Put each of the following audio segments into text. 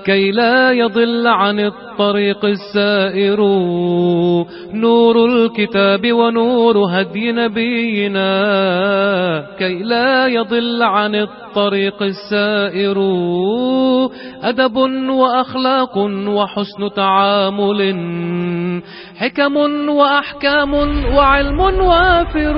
كي لا يضل عن الطريق السائر. نور الكتاب ونور هدي نبينا كي لا يضل عن الطريق السائر. أدب وأخلاق وحسن تعامل، حكم وأحكام وعلم وافر.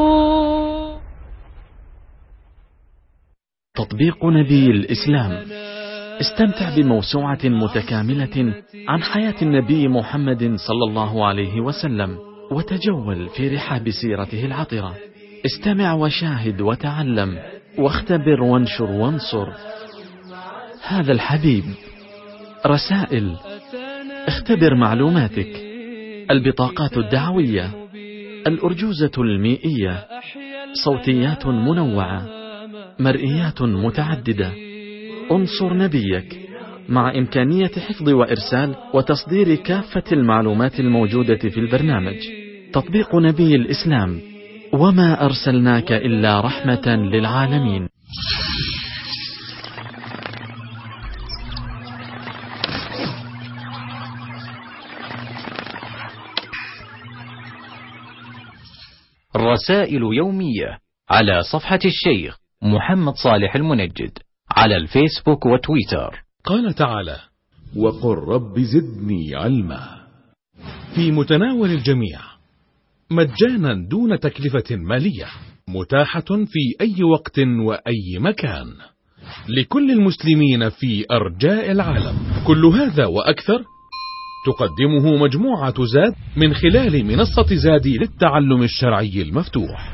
تطبيق نبي الإسلام. استمتع بموسوعة متكاملة عن حياة النبي محمد صلى الله عليه وسلم، وتجول في رحاب سيرته العطرة. استمع وشاهد وتعلم، واختبر وانشر وانصر. هذا الحبيب. رسائل. اختبر معلوماتك. البطاقات الدعوية. الأرجوزة المائية. صوتيات منوعة. مرئيات متعددة. انصر نبيك، مع إمكانية حفظ وإرسال وتصدير كافة المعلومات الموجودة في البرنامج. تطبيق نبي الإسلام، وما أرسلناك إلا رحمة للعالمين. رسائل يومية على صفحة الشيخ محمد صالح المنجد على الفيسبوك وتويتر. قال تعالى: وقل رب زدني علما. في متناول الجميع، مجانا دون تكلفة مالية، متاحة في أي وقت وأي مكان، لكل المسلمين في أرجاء العالم. كل هذا وأكثر تقدمه مجموعة زاد من خلال منصة زادي للتعلم الشرعي المفتوح.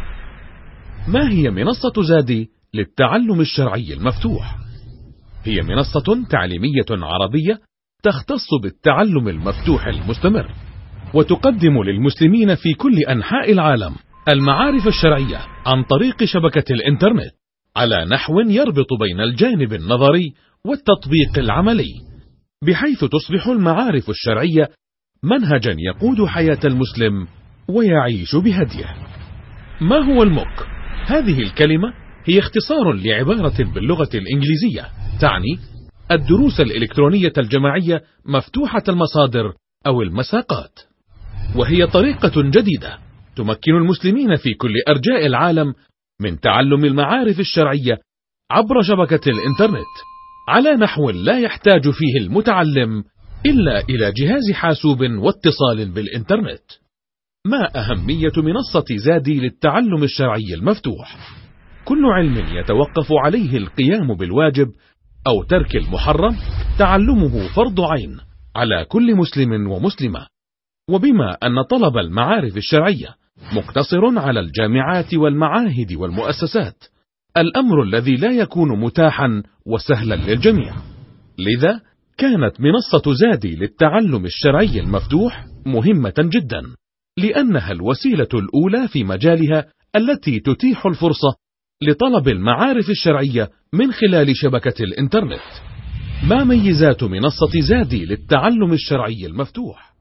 ما هي منصة زادي للتعلم الشرعي المفتوح؟ هي منصة تعليمية عربية تختص بالتعلم المفتوح المستمر، وتقدم للمسلمين في كل أنحاء العالم المعارف الشرعية عن طريق شبكة الإنترنت، على نحو يربط بين الجانب النظري والتطبيق العملي، بحيث تصبح المعارف الشرعية منهجا يقود حياة المسلم ويعيش بهديه. ما هو الموك؟ هذه الكلمة هي اختصار لعبارة باللغة الإنجليزية تعني الدروس الإلكترونية الجماعية مفتوحة المصادر أو المساقات، وهي طريقة جديدة تمكن المسلمين في كل أرجاء العالم من تعلم المعارف الشرعية عبر شبكة الإنترنت، على نحو لا يحتاج فيه المتعلم إلا إلى جهاز حاسوب واتصال بالإنترنت. ما أهمية منصة زادي للتعلم الشرعي المفتوح؟ كل علم يتوقف عليه القيام بالواجب أو ترك المحرم تعلمه فرض عين على كل مسلم ومسلمة، وبما أن طلب المعارف الشرعية مقتصر على الجامعات والمعاهد والمؤسسات، الأمر الذي لا يكون متاحا وسهلا للجميع، لذا كانت منصة زادي للتعلم الشرعي المفتوح مهمة جدا، لأنها الوسيلة الأولى في مجالها التي تتيح الفرصة لطلب المعارف الشرعية من خلال شبكة الإنترنت. ما ميزات منصة زادي للتعلم الشرعي المفتوح؟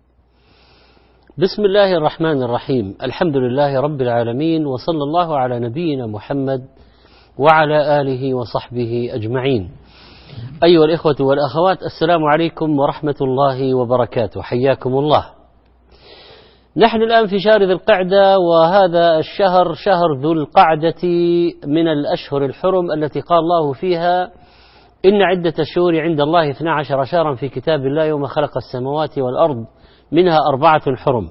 بسم الله الرحمن الرحيم. الحمد لله رب العالمين، وصلى الله على نبينا محمد وعلى آله وصحبه أجمعين. أيها الإخوة والأخوات، السلام عليكم ورحمة الله وبركاته، حياكم الله. نحن الآن في شهر ذي القعدة، وهذا الشهر شهر ذو القعدة من الأشهر الحرم التي قال الله فيها: إن عدة الشهور عند الله 12 شهرا في كتاب الله يوم خلق السماوات والأرض منها 4 حرم.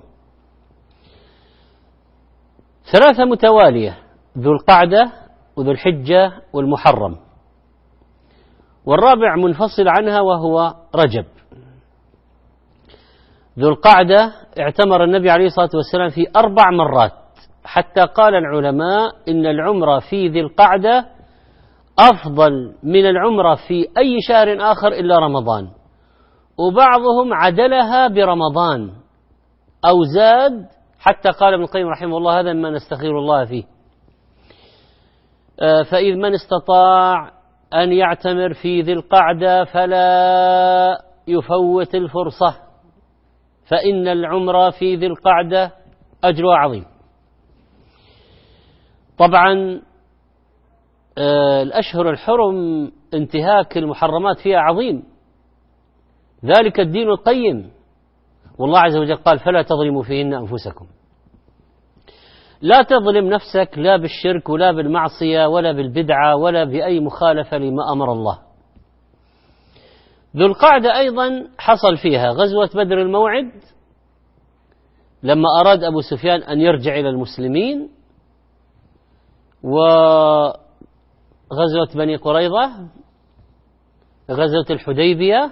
3 متوالية: ذو القعدة وذو الحجة والمحرم، والرابع منفصل عنها وهو رجب. ذو القعدة اعتمر النبي عليه الصلاة والسلام في 4 مرات، حتى قال العلماء إن العمرة في ذي القعدة أفضل من العمرة في أي شهر آخر إلا رمضان، وبعضهم عدلها برمضان أو زاد، حتى قال ابن القيم رحمه الله: هذا ما نستخير الله فيه. فإذ من استطاع أن يعتمر في ذي القعدة فلا يفوت الفرصة، فإن العمرة في ذي القعدة أجرها عظيم. طبعا الأشهر الحرم انتهاك المحرمات فيها عظيم، ذلك الدين القيم، والله عز وجل قال فلا تظلموا فيهن أنفسكم. لا تظلم نفسك لا بالشرك ولا بالمعصية ولا بالبدعة ولا بأي مخالفة لما أمر الله. ذو القعدة أيضا حصل فيها غزوة بدر الموعد، لما أراد أبو سفيان أن يرجع إلى المسلمين، وغزوة بني قريظة، غزوة الحديبية.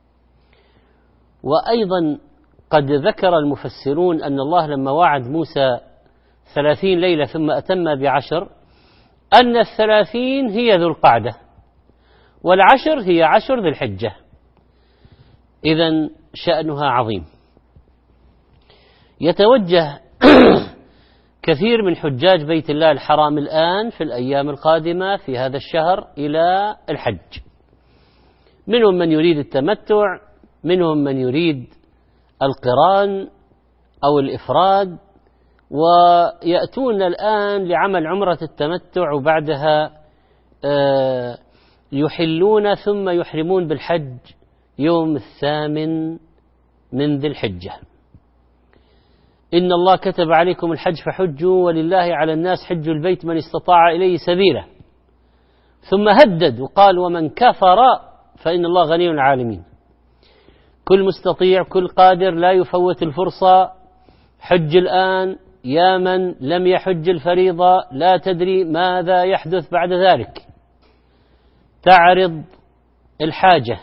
وأيضا قد ذكر المفسرون أن الله لما وعد موسى 30 ليلة ثم أتم ب10، أن 30 هي ذو القعدة، والعشر هي 10 ذي الحجة، إذن شأنها عظيم. يتوجه كثير من حجاج بيت الله الحرام الآن في الأيام القادمة في هذا الشهر إلى الحج، منهم من يريد التمتع، منهم من يريد القران أو الإفراد، ويأتون الآن لعمل عمرة التمتع، وبعدها يحلون ثم يحرمون بالحج يوم 8 من ذي الحجة. إن الله كتب عليكم الحج فحجوا ولله على الناس حج البيت من استطاع إليه سبيلا، ثم هدد وقال ومن كفر فإن الله غني عن العالمين. كل مستطيع كل قادر لا يفوت الفرصة، حج الآن يا من لم يحج الفريضة، لا تدري ماذا يحدث بعد ذلك. تعرض الحاجة،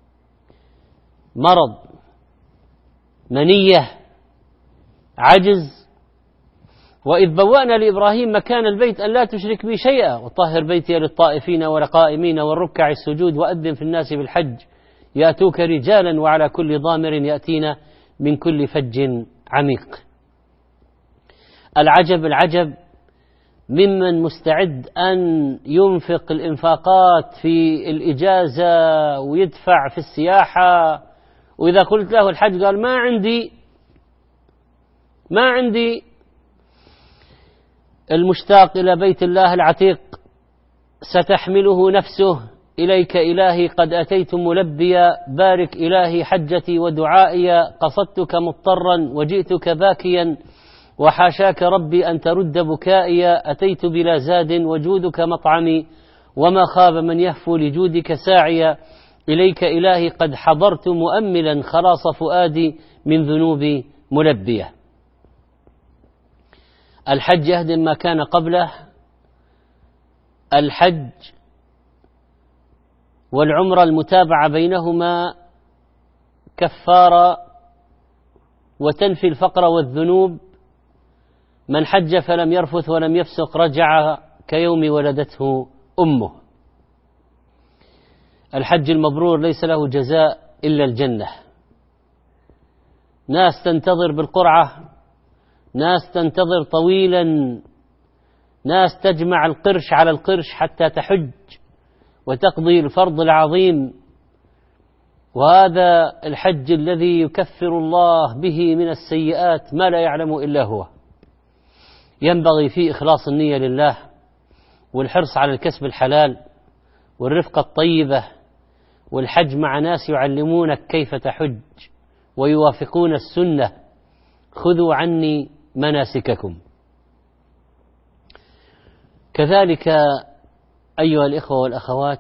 مرض، منية، عجز. وإذ بوأنا لإبراهيم مكان البيت أن لا تشرك بي شيئا وطهر بيتي للطائفين والقائمين والركع السجود وأذن في الناس بالحج يأتوك رجالا وعلى كل ضامر يأتين من كل فج عميق. العجب العجب ممن مستعد أن ينفق الإنفاقات في الإجازة ويدفع في السياحة، وإذا قلت له الحج قال ما عندي. المشتاق إلى بيت الله العتيق ستحمله نفسه إليك إلهي قد أتيت ملبيا، بارك إلهي حجتي ودعائي، قصدتك مضطرا وجئتك باكيا، وحاشاك ربي أن ترد بكائي، أتيت بلا زاد وجودك مطعمي، وما خاب من يهفو لجودك ساعيا، إليك إلهي قد حضرت مؤملا خلاص فؤادي من ذنوبي ملبية. الحج يهدم ما كان قبله. الحج والعمرة المتابعة بينهما كفارة وتنفي الفقر والذنوب. من حج فلم يرفث ولم يفسق رجع كيوم ولدته أمه. الحج المبرور ليس له جزاء إلا الجنة. ناس تنتظر بالقرعة، ناس تنتظر طويلا، ناس تجمع القرش على القرش حتى تحج وتقضي الفرض العظيم. وهذا الحج الذي يكفر الله به من السيئات ما لا يعلم إلا هو. ينبغي فيه إخلاص النية لله، والحرص على الكسب الحلال، والرفقة الطيبة، والحج مع ناس يعلمونك كيف تحج ويوافقون السنة. خذوا عني مناسككم. كذلك أيها الإخوة والأخوات،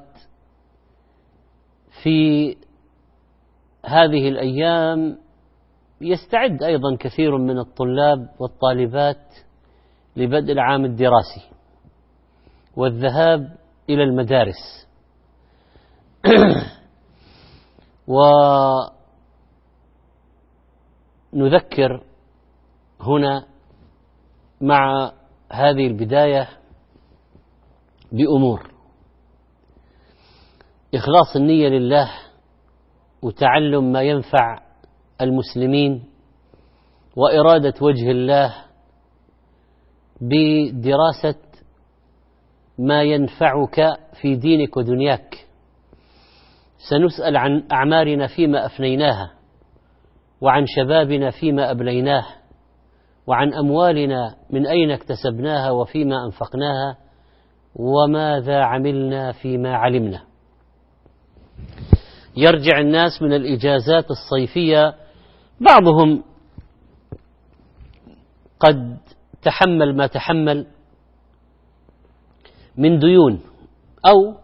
في هذه الأيام يستعد أيضا كثير من الطلاب والطالبات لبدء العام الدراسي والذهاب إلى المدارس. ونذكر هنا مع هذه البداية بأمور: إخلاص النية لله، وتعلم ما ينفع المسلمين، وإرادة وجه الله بدراسة ما ينفعك في دينك ودنياك. سنسأل عن أعمارنا فيما أفنيناها، وعن شبابنا فيما أبليناه، وعن أموالنا من أين اكتسبناها وفيما أنفقناها، وماذا عملنا فيما علمنا. يرجع الناس من الإجازات الصيفية، بعضهم قد تحمل ما تحمل من ديون، أو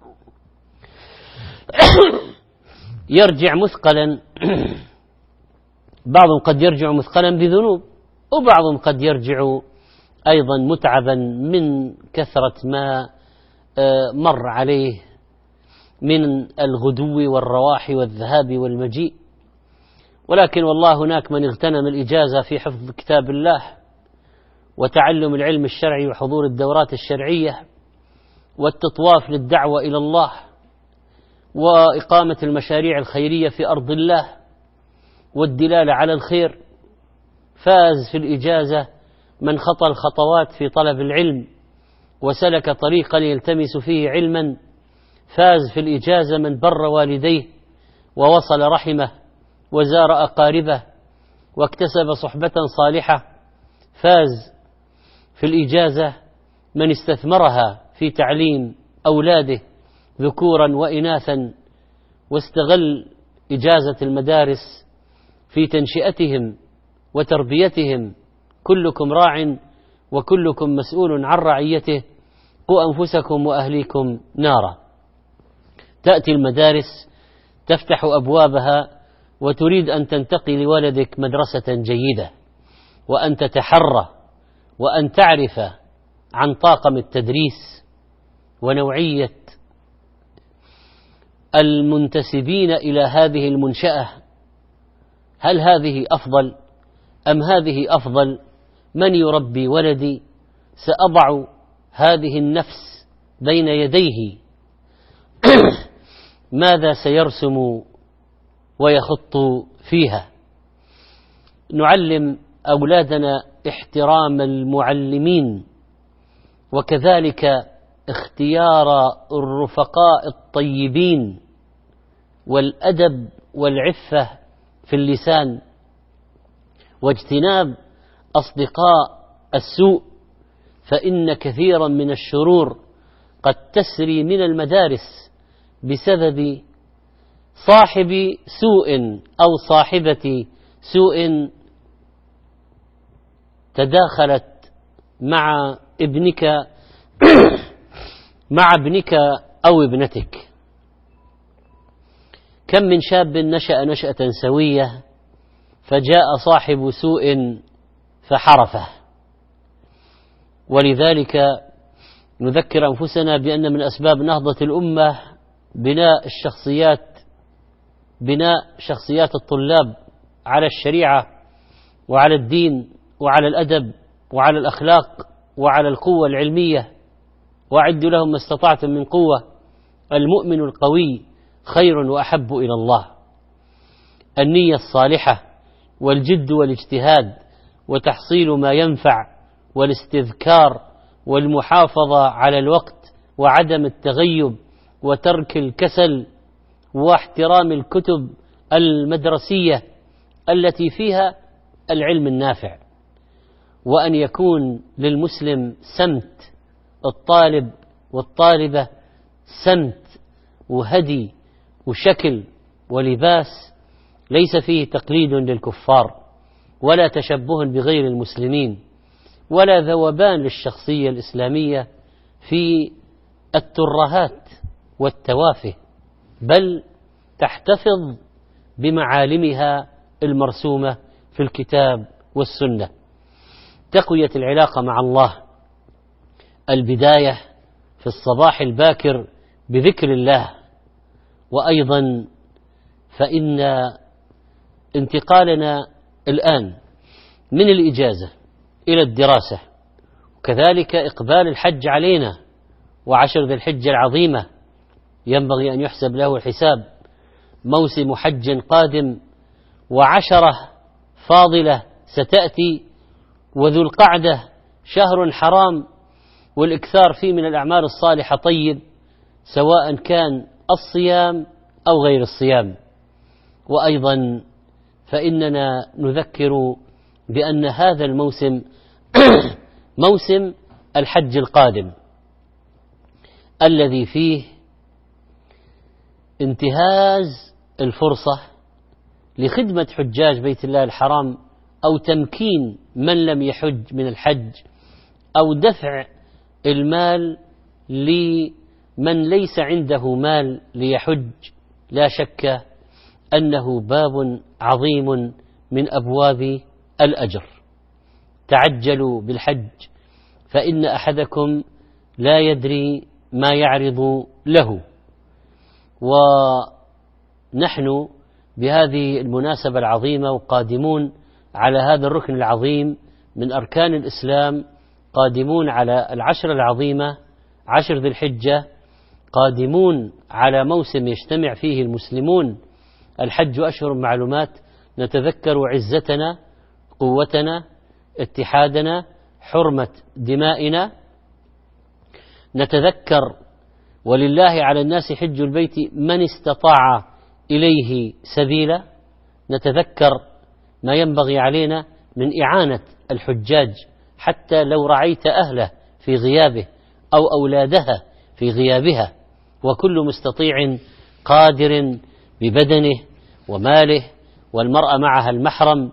يرجع مثقلا، بعضهم قد يرجع مثقلا بذنوب، وبعضهم قد يرجع أيضا متعبا من كثرة ما مر عليه من الغدو والرواح والذهاب والمجيء. ولكن والله هناك من اغتنم الإجازة في حفظ كتاب الله وتعلم العلم الشرعي وحضور الدورات الشرعية والتطواف للدعوة إلى الله وإقامة المشاريع الخيرية في أرض الله والدلالة على الخير. فاز في الإجازة من خطى الخطوات في طلب العلم وسلك طريقا يلتمس فيه علما. فاز في الإجازة من بر والديه ووصل رحمه وزار أقاربه واكتسب صحبة صالحة. فاز في الإجازة من استثمرها في تعليم أولاده ذكورا وإناثا، واستغل إجازة المدارس في تنشئتهم وتربيتهم. كلكم راع وكلكم مسؤول عن رعيته، قوا أنفسكم وأهليكم نارا. تأتي المدارس تفتح أبوابها وتريد أن تنتقي لولدك مدرسة جيدة، وأن تتحرى وأن تعرف عن طاقم التدريس ونوعية المنتسبين إلى هذه المنشأة. هل هذه أفضل أم هذه أفضل؟ من يربي ولدي؟ سأضع هذه النفس بين يديه، ماذا سيرسم ويخط فيها؟ نعلم أولادنا احترام المعلمين، وكذلك اختيار الرفقاء الطيبين، والأدب والعفة في اللسان، واجتناب أصدقاء السوء، فإن كثيرا من الشرور قد تسري من المدارس بسبب صاحب سوء أو صاحبة سوء تداخلت مع ابنك أو ابنتك. كم من شاب نشأ نشأة سوية فجاء صاحب سوء فحرفه. ولذلك نذكر أنفسنا بأن من أسباب نهضة الأمة بناء شخصيات الطلاب على الشريعة وعلى الدين وعلى الأدب وعلى الأخلاق وعلى القوة العلمية. وأعدوا لهم ما استطعتم من قوة، المؤمن القوي خير وأحب إلى الله. النية الصالحة والجد والاجتهاد وتحصيل ما ينفع والاستذكار والمحافظة على الوقت وعدم التغيب وترك الكسل واحترام الكتب المدرسية التي فيها العلم النافع. وأن يكون للمسلم سمت، الطالب والطالبة سمت وهدي وشكل ولباس ليس فيه تقليد للكفار ولا تشبه بغير المسلمين ولا ذوبان للشخصية الإسلامية في الترهات والتوافه، بل تحتفظ بمعالمها المرسومة في الكتاب والسنة. تقوية العلاقة مع الله، البداية في الصباح الباكر بذكر الله. وأيضا فإن انتقالنا الآن من الإجازة إلى الدراسة، وكذلك إقبال الحج علينا وعشر ذي الحجة العظيمة ينبغي أن يحسب له الحساب، موسم حج قادم وعشرة فاضلة ستأتي، وذو القعدة شهر حرام، والإكثار فيه من الأعمال الصالحة طيب، سواء كان الصيام أو غير الصيام. وأيضا فإننا نذكر بأن هذا الموسم موسم الحج القادم، الذي فيه انتهاز الفرصة لخدمة حجاج بيت الله الحرام، أو تمكين من لم يحج من الحج، أو دفع المال لمن ليس عنده مال ليحج، لا شك أنه باب عظيم من أبواب الأجر. تعجلوا بالحج فإن أحدكم لا يدري ما يعرض له. ونحن بهذه المناسبة العظيمة وقادمون على هذا الركن العظيم من أركان الإسلام، قادمون على العشر العظيمة، عشر ذي الحجة، قادمون على موسم يجتمع فيه المسلمون. الحج أشهر معلومات، نتذكر عزتنا، قوتنا، اتحادنا، حرمة دمائنا، نتذكر ولله على الناس حج البيت من استطاع إليه سبيلا، نتذكر ما ينبغي علينا من إعانة الحجاج، حتى لو رعيت أهله في غيابه أو أولادها في غيابها، وكل مستطيع قادر ببدنه وماله، والمرأة معها المحرم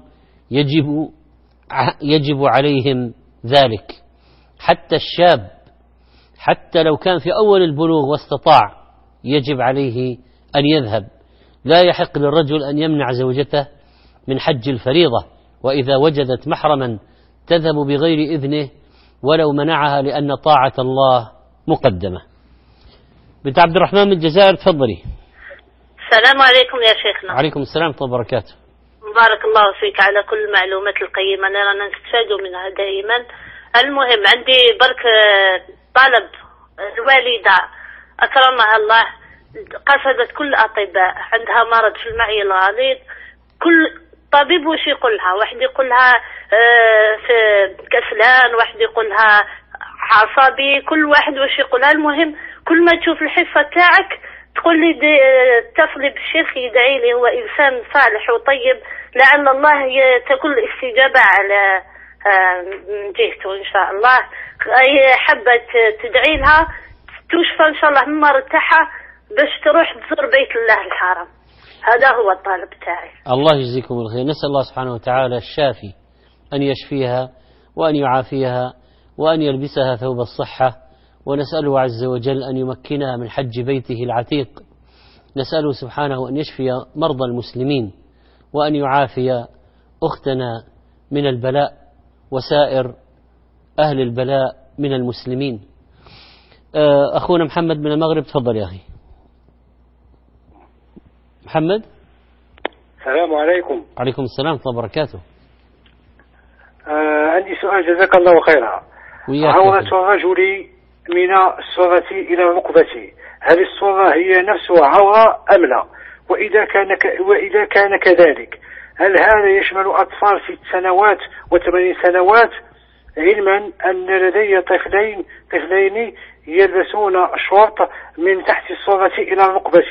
يجب عليهم ذلك. حتى الشاب حتى لو كان في أول البلوغ واستطاع يجب عليه أن يذهب. لا يحق للرجل أن يمنع زوجته من حج الفريضة، وإذا وجدت محرما تذهب بغير إذنه ولو منعها، لأن طاعة الله مقدمة. بنت عبد الرحمن من الجزائر، تفضلي. السلام عليكم يا شيخنا. وعليكم السلام ورحمة الله وبركاته. بارك الله فيك على كل المعلومات القيمة، أنا نستفاد منها دائما. المهم عندي برك طلب. الوالدة أكرمها الله قصدت كل الأطباء، عندها مرض في المعي الغليظ، كل طبيب وش يقولها، واحد يقولها في كسلان، واحد يقولها عصبي، كل واحد وش يقولها. المهم كل ما تشوف الحصة تاعك تقول لي اتصلي بالشيخ يدعي لي، هو إنسان صالح وطيب، لعل الله تكون الاستجابة على من جهته إن شاء الله. حبت تدعي لها تشفى إن شاء الله من مرتاحة باش تروح تزور بيت الله الحرام. هذا هو الطالب تاعي. الله يجزيكم الخير. نسأل الله سبحانه وتعالى الشافي أن يشفيها وأن يعافيها وأن يلبسها ثوب الصحة، ونسأله عز وجل أن يمكنها من حج بيته العتيق. نسأله سبحانه أن يشفي مرضى المسلمين وأن يعافي أختنا من البلاء وسائر أهل البلاء من المسلمين. أخونا محمد من المغرب، تفضل يا أخي محمد. السلام عليكم. عليكم السلام ورحمة الله وبركاته. عندي سؤال جزاك الله خيرا. عورة الرجل من السرة إلى الركبة، هل السرة هي نفسها عورة أم لا؟ وإذا كان كذلك هل هذا يشمل أطفال 6 سنوات و8 سنوات؟ علما أن لدي طفلين يلبسون شورت من تحت السرة إلى الركبة،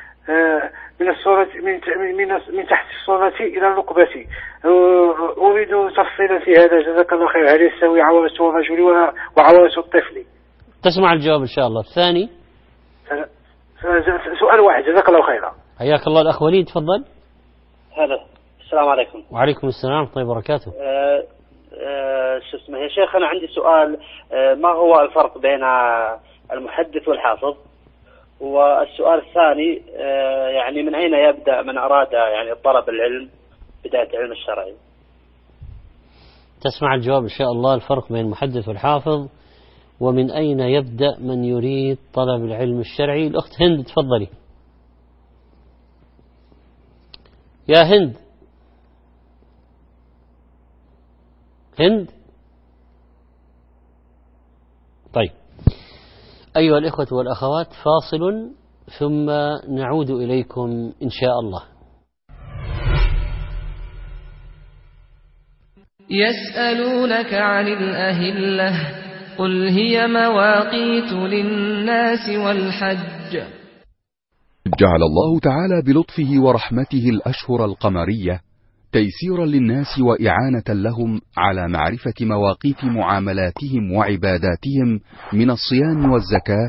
من تحت السرة إلى الركبة. أريد تفصيلا في هذا جزاك الله خير. هل يستوي عورة الرجل وعورة الطفل؟ تسمع الجواب إن شاء الله. الثاني سؤال واحد جزاك الله خيرا. حياك الله. الأخ وليد، تفضل. هلا، السلام عليكم. وعليكم السلام ورحمة الله وبركاته. شو اسمه يا شيخ، أنا عندي سؤال. ما هو الفرق بين المحدث والحافظ؟ والسؤال الثاني يعني من أين يبدأ من أراد يعني طلب العلم، بداية العلم الشرعي؟ تسمع الجواب إن شاء الله. الفرق بين المحدث والحافظ، ومن أين يبدأ من يريد طلب العلم الشرعي. الأخت هند، تفضلي يا هند. هند، طيب. أيها الإخوة والأخوات، فاصل ثم نعود إليكم إن شاء الله. يسألونك عن الأهلة قل هي مواقيت للناس والحج. جعل الله تعالى بلطفه ورحمته الأشهر القمرية تيسيرا للناس وإعانة لهم على معرفة مواقيت معاملاتهم وعباداتهم من الصيام والزكاة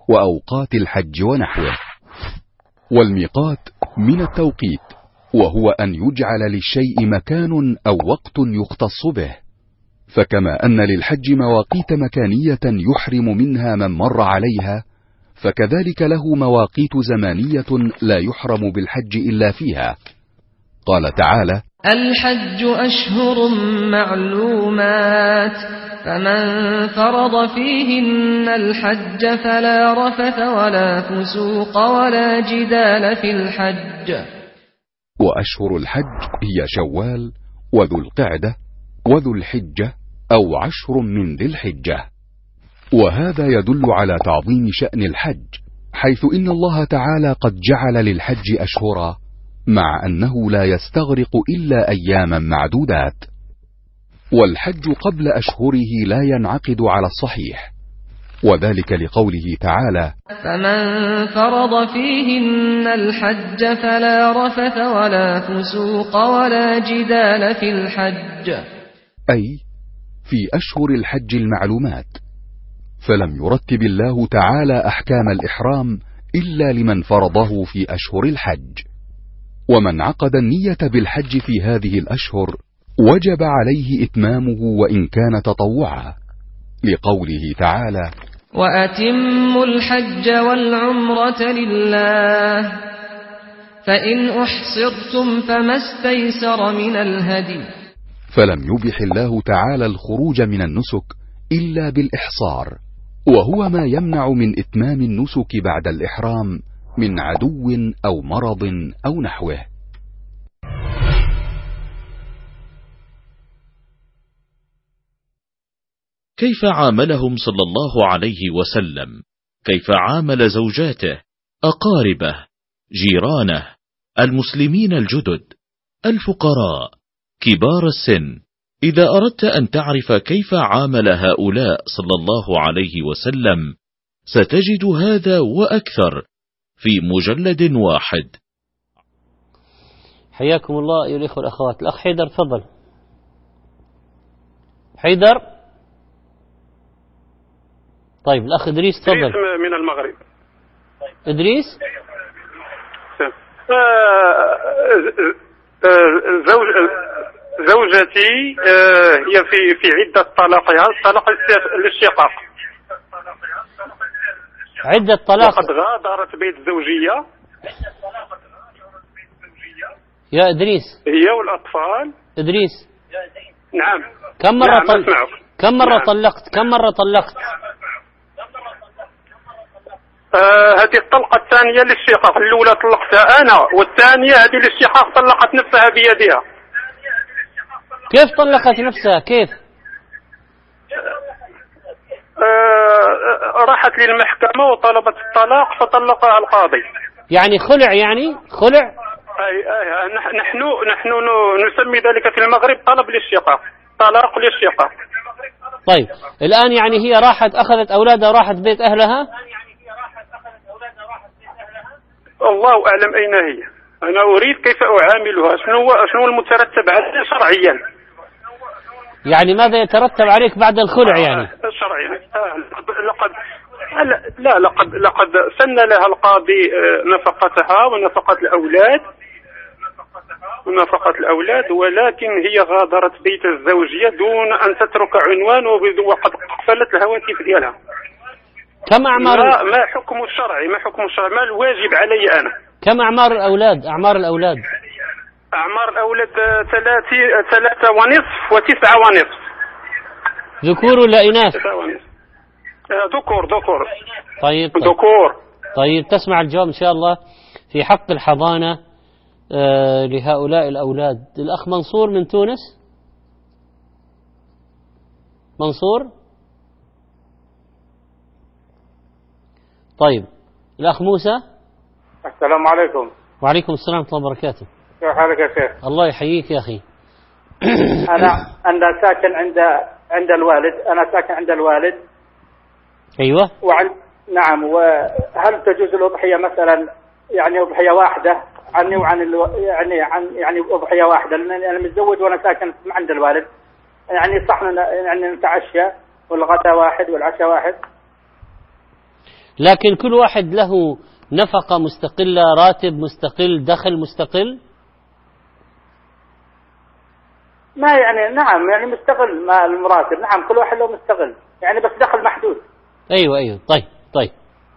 وأوقات الحج ونحوه. والميقات من التوقيت، وهو أن يجعل للشيء مكان أو وقت يختص به، فكما أن للحج مواقيت مكانية يحرم منها من مر عليها، فكذلك له مواقيت زمانية لا يحرم بالحج إلا فيها. قال تعالى: الحج أشهر معلومات فمن فرض فيهن الحج فلا رفث ولا فسوق ولا جدال في الحج. وأشهر الحج هي شوال وذو القعدة وذو الحجة أو 10 من ذي الحجة. وهذا يدل على تعظيم شأن الحج، حيث إن الله تعالى قد جعل للحج أشهرا، مع أنه لا يستغرق إلا أياما معدودات. والحج قبل أشهره لا ينعقد على الصحيح، وذلك لقوله تعالى: فمن فرض فيهن الحج فلا رفث ولا فسوق ولا جدال في الحج، أي في أشهر الحج المعلومات، فلم يرتب الله تعالى أحكام الإحرام إلا لمن فرضه في أشهر الحج. ومن عقد النية بالحج في هذه الأشهر وجب عليه إتمامه وإن كان تطوعا، لقوله تعالى: وأتموا الحج والعمرة لله فإن أحصرتم فما استيسر من الهدي. فلم يبح الله تعالى الخروج من النسك إلا بالإحصار، وهو ما يمنع من إتمام النسك بعد الإحرام من عدو أو مرض أو نحوه. كيف عاملهم صلى الله عليه وسلم؟ كيف عامل زوجاته، أقاربه، جيرانه، المسلمين الجدد، الفقراء، كبار السن؟ إذا أردت أن تعرف كيف عامل هؤلاء صلى الله عليه وسلم ستجد هذا وأكثر في مجلد واحد. حياكم الله أيها الإخوة والأخوات. الأخ حيدر تفضل. حيدر. طيب الأخ إدريس تفضل. من المغرب. إدريس. زوجتي هي في عدة طلاقها، طلاق الاشتقاق. عدة طلاق. وقد غادرت بيت الزوجية. يا إدريس. هي والأطفال. إدريس. نعم. كم مرة نعم كم مرة طلقت؟ كم مرة طلقت؟ هذه الطلقة الثانية للشقاق. الأولى طلقتها أنا، والثانية هذه للشقاق طلقت نفسها بيدها. كيف طلقت نفسها؟ كيف؟ راحت للمحكمة وطلبت الطلاق فطلقها القاضي. يعني خلع؟ يعني خلع؟ نحن نسمي ذلك في المغرب طلب للشقاق، طلاق للشقاق. طيب الآن يعني هي راحت أخذت أولادها وراحت بيت أهلها؟ الله أعلم أين هي. أنا أريد كيف أعاملها، شنو المترتب عليه شرعيا. يعني ماذا يترتب عليك بعد الخلع يعني؟ شرعيا لقد سن لها القاضي نفقتها ونفقة الأولاد، ولكن هي غادرت بيت الزوجية دون أن تترك عنوان، وقد قفلت الهواتف ديالها. كم أعمار ما حكم الشرعي؟ ما الواجب علي أنا؟ كم أعمار الأولاد؟ أعمار الأولاد 3 ونصف و9 ونصف. ذكور ولا إناث؟ ذكور. طيب ذكور. طيب تسمع الجواب إن شاء الله في حق الحضانة لهؤلاء الأولاد. الأخ منصور من تونس. منصور. طيب الأخ موسى. السلام عليكم. وعليكم السلام ورحمة الله وبركاته. كيف حالك يا شيخ؟ الله يحييك يا أخي. أنا ساكن عند الوالد. أنا ساكن عند الوالد. أيوة. نعم. وهل تجوز الأضحية مثلا، يعني أضحية واحدة عني وعن يعني أضحية واحدة، لأن أنا متزوج وأنا ساكن عند الوالد، يعني صح يعني نتعشى والغداء واحد والعشاء واحد. لكن كل واحد له نفقة مستقلة، راتب مستقل، دخل مستقل. ما يعني نعم، يعني مستقل مع المراتب، نعم كل واحد له مستقل يعني، بس دخل محدود. أيوة. طيب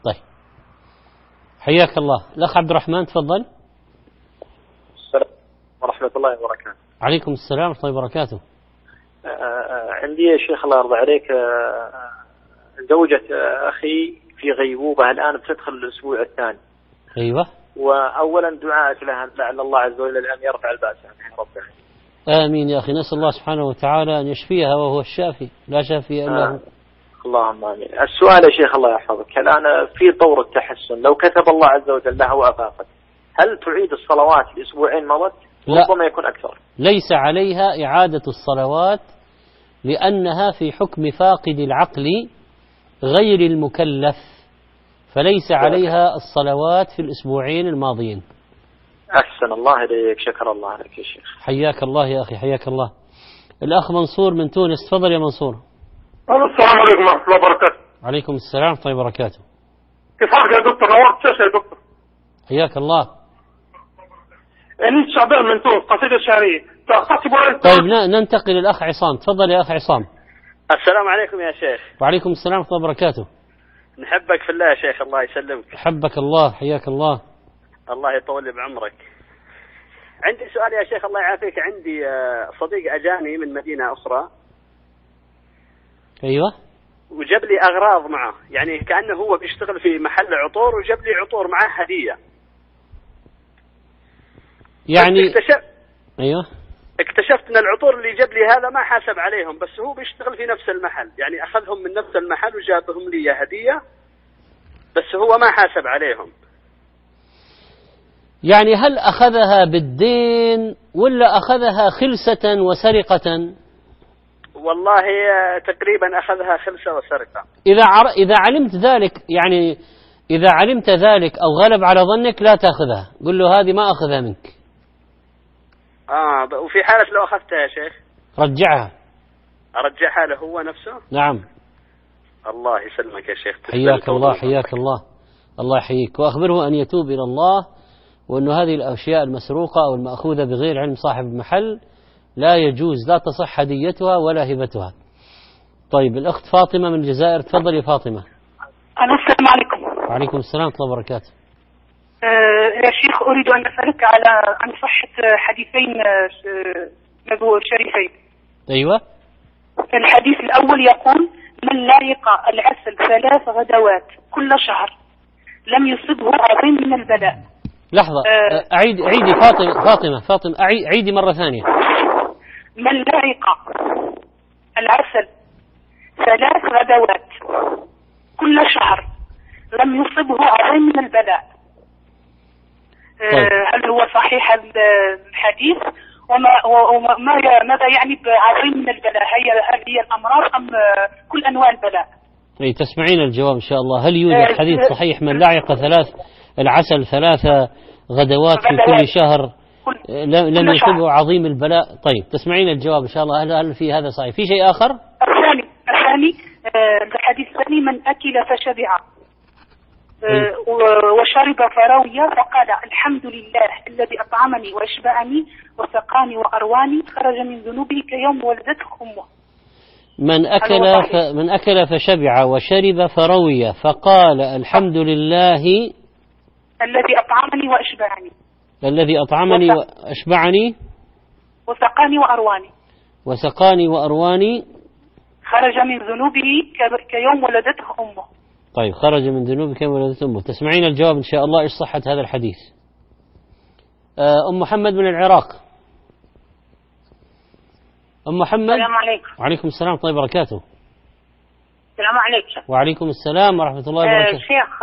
حياك الله. الأخ عبد الرحمن تفضل. السلام ورحمة الله وبركاته. عليكم السلام ورحمة الله وبركاته. عندي يا شيخ الله يرضى عليك، زوجة أخي في غيبوبة الآن، بتدخل الأسبوع الثاني. أيوة. وأولا دعاءك لها لعل الله عز وجل أن يرفع البأس عنها ربنا. آمين يا أخي، نسأل الله سبحانه وتعالى أن يشفيها وهو الشافي، لا شافي إلا هو. اللهم آمين. السؤال يا شيخ الله يحفظك، الآن في طور التحسن، لو كتب الله عز وجل لها وأفاقت، هل تعيد الصلوات الأسبوعين مضت؟ ربما يكون أكثر. ليس عليها إعادة الصلوات، لأنها في حكم فاقد العقل غير المكلف، فليس عليها الصلوات في الأسبوعين الماضيين. أحسن الله إليك، شكر الله لك يا شيخ. حياك الله يا أخي، حياك الله. الأخ منصور من تونس، تفضل يا منصور. السلام عليكم ورحمة الله وبركاته. عليكم السلام ورحمة الله وبركاته. كيف حالك يا دكتور؟ نورت الشاشة يا دكتور. حياك الله. أنيس شعبان من تونس، قصيدة شعرية. طيب ننتقل للأخ عصام، تفضل يا أخ عصام. السلام عليكم يا شيخ. وعليكم السلام ورحمة الله وبركاته. نحبك في الله يا شيخ، الله يسلمك. حبك الله، حياك الله. الله يطول بعمرك. عندي سؤال يا شيخ الله يعافيك، عندي صديق أجاني من مدينة أخرى. أيوة. وجاب لي أغراض معه، يعني كأنه هو بيشتغل في محل عطور، وجاب لي عطور معه هدية. يعني أيوة. اكتشفت أن العطور اللي جاب لي هذا ما حاسب عليهم، بس هو بيشتغل في نفس المحل، يعني أخذهم من نفس المحل وجابهم لي هدية، بس هو ما حاسب عليهم. يعني هل أخذها بالدين ولا أخذها خلسة وسرقة؟ والله تقريبا أخذها خلسة وسرقة. إذا علمت ذلك، يعني إذا علمت ذلك أو غلب على ظنك لا تأخذها، قل له هذه ما أخذها منك. وفي حالة لو أخذتها يا شيخ رجعها. أرجعها له هو نفسه؟ نعم. الله يسلمك يا شيخ. حياك الله، حياك الله. الله يحييك، وأخبره أن يتوب إلى الله، وأن هذه الأشياء المسروقة أو المأخوذة بغير علم صاحب المحل لا يجوز، لا تصح هديتها ولا هبتها. طيب الأخت فاطمة من الجزائر، تفضل يا فاطمة. السلام عليكم. وعليكم السلام ورحمة الله وبركاته. يا شيخ أريد أن أسألك عن صحة حديثين شريفين. أيوة. الحديث الأول يقول: من لايق العسل 3 غدوات كل شهر لم يصبه عظيم من البلاء. لحظة، عيدي فاطمة عيدي مرة ثانية. من لايق العسل 3 غدوات كل شهر لم يصبه عظيم من البلاء. هل هو صحيح الحديث؟ ماذا يعني بعظيم من البلاء؟ هل هي الأمراض أم كل أنواع البلاء؟ أي تسمعين الجواب إن شاء الله. هل يوجد حديث صحيح من لاعق العسل 3 غدوات في كل شهر لم يصبه عظيم البلاء؟ طيب تسمعين الجواب إن شاء الله. هل في هذا صحيح؟ في شيء آخر؟ الثاني الحديث الثاني: من أكل فشبع وشرب فروي فقال: الحمد لله الذي أطعمني وأشبعني وسقاني وأرواني، خرج من ذنوبه كيوم ولدته أمه. من أكل فشبع وشرب فروي فقال: الحمد لله الذي أطعمني وأشبعني. الذي أطعمني وأشبعني وسقاني وأرواني خرج من ذنوبه كيوم ولدته أمه. طيب خرج من ذنوبه كيوم ولدته أمه. تسمعين الجواب إن شاء الله إيش صحة هذا الحديث. أم محمد من العراق. أم محمد. السلام عليكم. وعليكم السلام ورحمة الله وبركاته. السلام عليكم. وعليكم السلام ورحمة الله وبركاته. شيخ،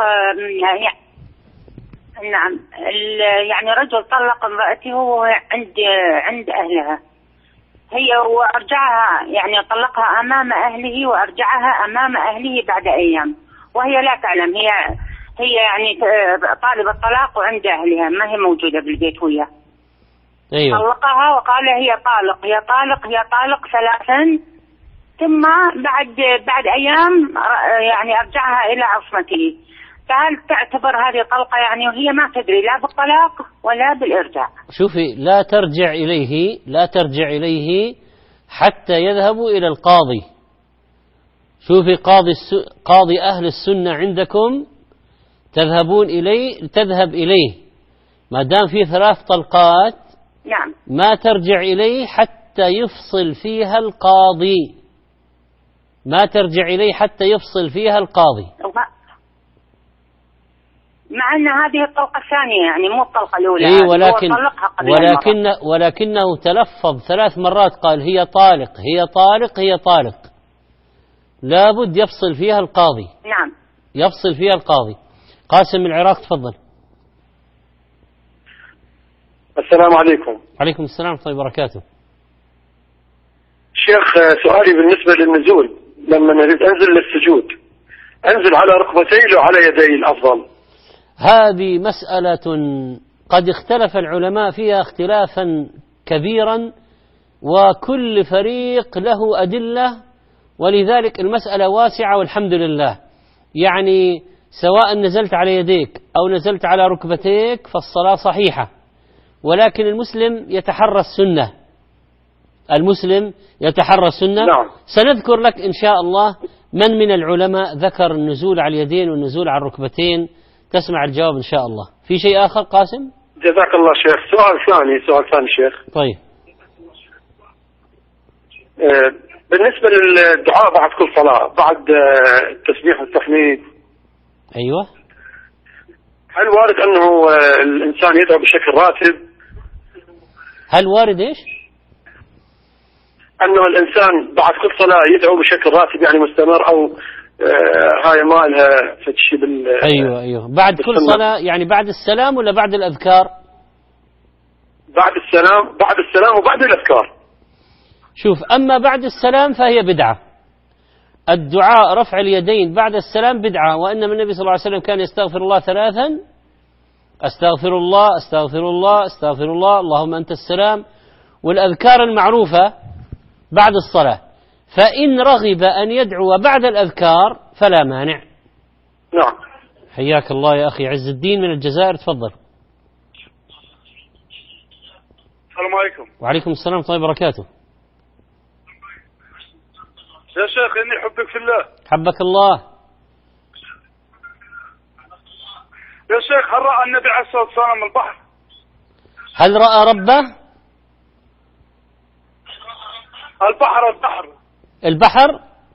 نعم، يعني رجل طلق امرأته وهو عند أهلها، هي وأرجعها، يعني طلقها أمام أهله وأرجعها أمام أهله بعد أيام، وهي لا تعلم، هي يعني طالبة الطلاق وعند أهلها، ما هي موجودة بالبيت وياه. أيوة. طلقها وقال: هي طالق 3، ثم بعد أيام يعني أرجعها إلى عصمته. فهل تعتبر هذه طلقة يعني وهي ما تدري لا بالطلاق ولا بالإرجاع؟ شوفي، لا ترجع إليه حتى يذهبوا إلى القاضي. شوفي، قاضي أهل السنة عندكم تذهب إليه ما دام في 3 طلقات. نعم. ما ترجع إليه حتى يفصل فيها القاضي. مع أن هذه الطلقة الثانية يعني مو الطلقة الأولى. إيه، ولكنه تلفظ 3 مرات قال هي طالق هي طالق هي طالق. لابد يفصل فيها القاضي. نعم. يفصل فيها القاضي. قاسم من العراق، تفضل. السلام عليكم. عليكم السلام ورحمة الله وبركاته. شيخ، سؤالي بالنسبة للنزول، لما نريد أنزل للسجود أنزل على ركبتي أو على يدي الأفضل؟ هذه مسألة قد اختلف العلماء فيها اختلافا كبيرا، وكل فريق له أدلة، ولذلك المسألة واسعة والحمد لله. يعني سواء نزلت على يديك أو نزلت على ركبتيك فالصلاة صحيحة، ولكن المسلم يتحرى السنة. نعم. سنذكر لك إن شاء الله من العلماء ذكر النزول على اليدين والنزول على الركبتين. تسمع الجواب إن شاء الله. في شيء آخر قاسم؟ جزاك الله شيخ. سؤال ثاني شيخ. طيب. بالنسبة للدعاء بعد كل صلاة، بعد التسبيح والتحميد، أيوة، هل وارد أنه الإنسان يدعو بشكل راتب؟ هل وارد إيش؟ أنه الإنسان بعد كل صلاة يدعو بشكل راتب يعني مستمر، أو هاي ما لها فتشي أيوة بعد كل صلاة، يعني بعد السلام ولا بعد الأذكار؟ بعد السلام وبعد الأذكار. شوف، أما بعد السلام فهي بدعة. الدعاء رفع اليدين بعد السلام بدعة، وإنما النبي صلى الله عليه وسلم كان يستغفر الله 3: أستغفر الله أستغفر الله أستغفر الله اللهم أنت السلام، والأذكار المعروفة بعد الصلاة. فإن رغب أن يدعو بعد الأذكار فلا مانع. نعم. حياك الله يا أخي عز الدين من الجزائر، تفضل. السلام عليكم. وعليكم السلام ورحمة الله وبركاته. يا شيخ إني أحبك في الله. حبك الله. يا شيخ، هل رأى النبي عليه الصلاة والسلام البحر؟ هل رأى ربه؟ البحر.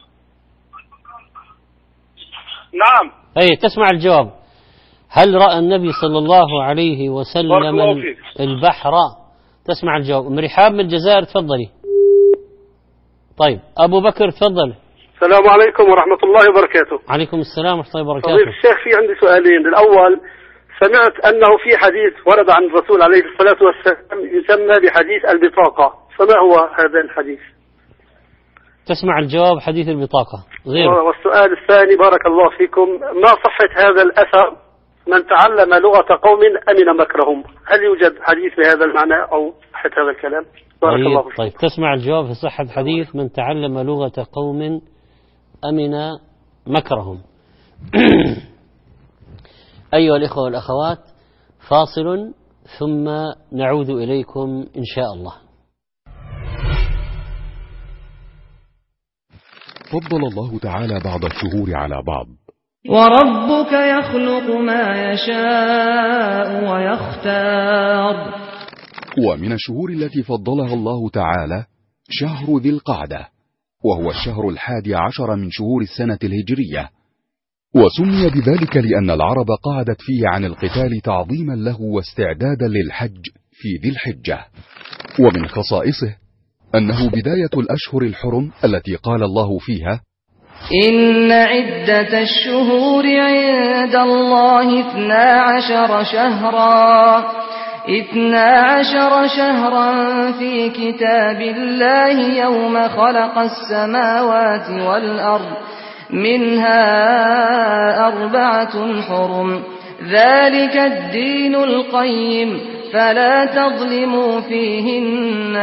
نعم. أي، تسمع الجواب. هل رأى النبي صلى الله عليه وسلم البحر؟ تسمع الجواب. أم رحاب من الجزائر، تفضلي. طيب، أبو بكر تفضل. السلام عليكم ورحمة الله وبركاته. عليكم السلام ورحمة الله وبركاته. فضيلة الشيخ، في عندي سؤالين. الأول، سمعت أنه في حديث ورد عن الرسول عليه الصلاة والسلام يسمى بحديث البطاقة، فما هو هذا الحديث؟ تسمع الجواب. حديث البطاقة غير. والسؤال الثاني، بارك الله فيكم، ما صحة هذا الأثر من تعلم لغة قوم أمن مكرهم؟ هل يوجد حديث بهذا المعنى أو صحة هذا الكلام؟ بارك الله فيكم. طيب، تسمع الجواب في صحة حديث من تعلم لغة قوم أمن مكرهم. أيها الإخوة والأخوات، فاصل ثم نعود إليكم إن شاء الله. فضل الله تعالى بعض الشهور على بعض. وربك يخلق ما يشاء ويختار. ومن الشهور التي فضلها الله تعالى شهر ذي القعدة، وهو الشهر 11 من شهور السنة الهجرية، وسمي بذلك لأن العرب قعدت فيه عن القتال تعظيما له واستعدادا للحج في ذي الحجة. ومن خصائصه أنه بداية الأشهر الحرم التي قال الله فيها: إن عدة الشهور عند الله 12 شهرا في كتاب الله يوم خلق السماوات والأرض منها 4 حرم ذلك الدين القيم فلا تظلموا فيهن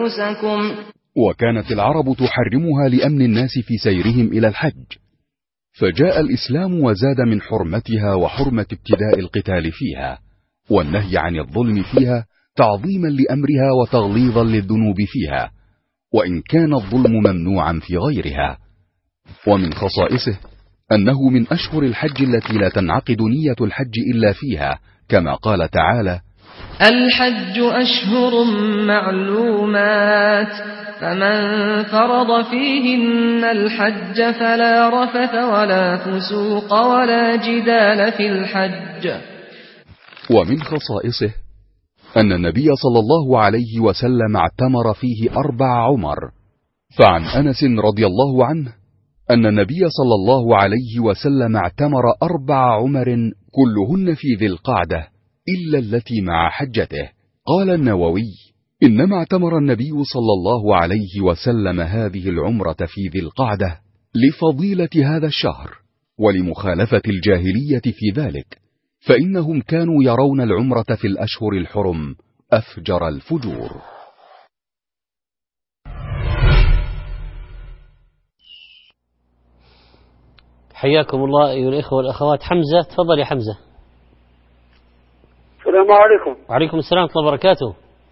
أنفسكم. وكانت العرب تحرمها لأمن الناس في سيرهم إلى الحج، فجاء الإسلام وزاد من حرمتها وحرمة ابتداء القتال فيها، والنهي عن الظلم فيها تعظيما لأمرها وتغليظا للذنوب فيها، وإن كان الظلم ممنوعا في غيرها. ومن خصائصه أنه من أشهر الحج التي لا تنعقد نية الحج إلا فيها، كما قال تعالى: الحج أشهر معلومات فمن فرض فيهن الحج فلا رفث ولا فسوق ولا جدال في الحج. ومن خصائصه أن النبي صلى الله عليه وسلم اعتمر فيه 4 عمر، فعن أنس رضي الله عنه أن النبي صلى الله عليه وسلم اعتمر 4 عمر كلهن في ذي القعدة إلا التي مع حجته. قال النووي: إنما اعتمر النبي صلى الله عليه وسلم هذه العمرة في ذي القعدة لفضيلة هذا الشهر ولمخالفة الجاهلية في ذلك، فإنهم كانوا يرون العمرة في الأشهر الحرم أفجر الفجور. حياكم الله أيها الإخوة والأخوات. حمزة، تفضل يا حمزة. السلام عليكم. وعليكم السلام ورحمة الله وبركاته.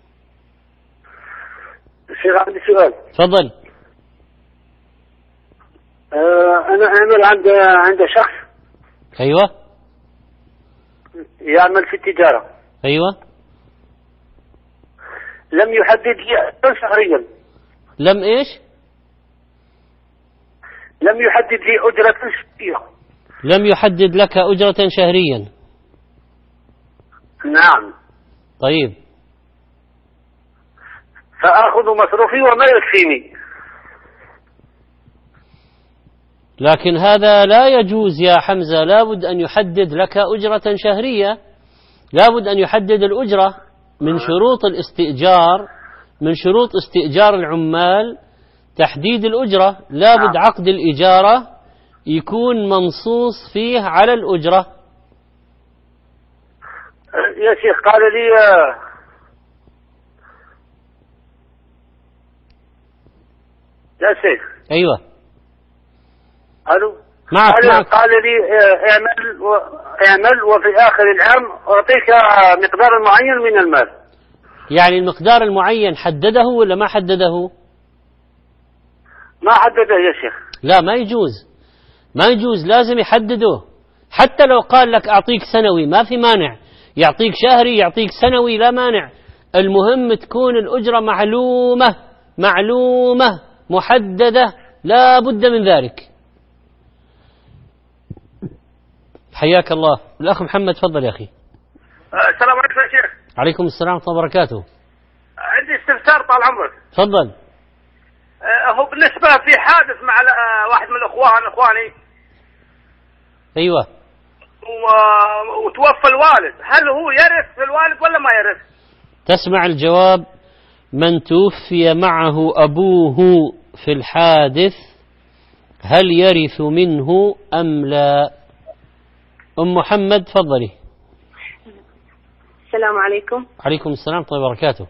شيخ عندي سؤال. تفضل. أنا أعمل عند شخص. أيوة. يعمل في التجارة. أيوة. لم يحدد لي أجرا شهريا. لم إيش؟ لم يحدد لي أجرة شهرية. لم يحدد لك أجرة شهريا. نعم. طيب. فآخذ مصروفي وما يكفيني. لكن هذا لا يجوز يا حمزة، لابد أن يحدد لك أجرة شهرية، لابد أن يحدد الأجرة. من شروط الاستئجار، من شروط استئجار العمال تحديد الأجرة، لابد عقد الإجارة يكون منصوص فيه على الأجرة. يا شيخ قال لي يا شيخ. أيوة. ألو. معك. قال لي اعمل وفي آخر العام أعطيك مقدار معين من المال. يعني المقدار المعين حدده ولا ما حدده؟ ما حدده يا شيخ. لا، ما يجوز، ما يجوز، لازم يحدده. حتى لو قال لك أعطيك سنوي ما في مانع، يعطيك شهري، يعطيك سنوي، لا مانع. المهم تكون الأجرة معلومة، معلومة محددة، لا بد من ذلك. حياك الله. الأخ محمد، تفضل يا أخي. السلام عليكم يا شيخ. عليكم السلام ورحمة الله وبركاته. عندي استفسار طال عمرك. تفضل. هو بالنسبة في حادث مع واحد من إخواني. أيوة. وتوفى الوالد، هل هو يرث الوالد ولا ما يرث؟ تسمع الجواب: من توفي معه أبوه في الحادث هل يرث منه أم لا؟ أم محمد، تفضلي. السلام عليكم. عليكم السلام ورحمة الله وبركاته.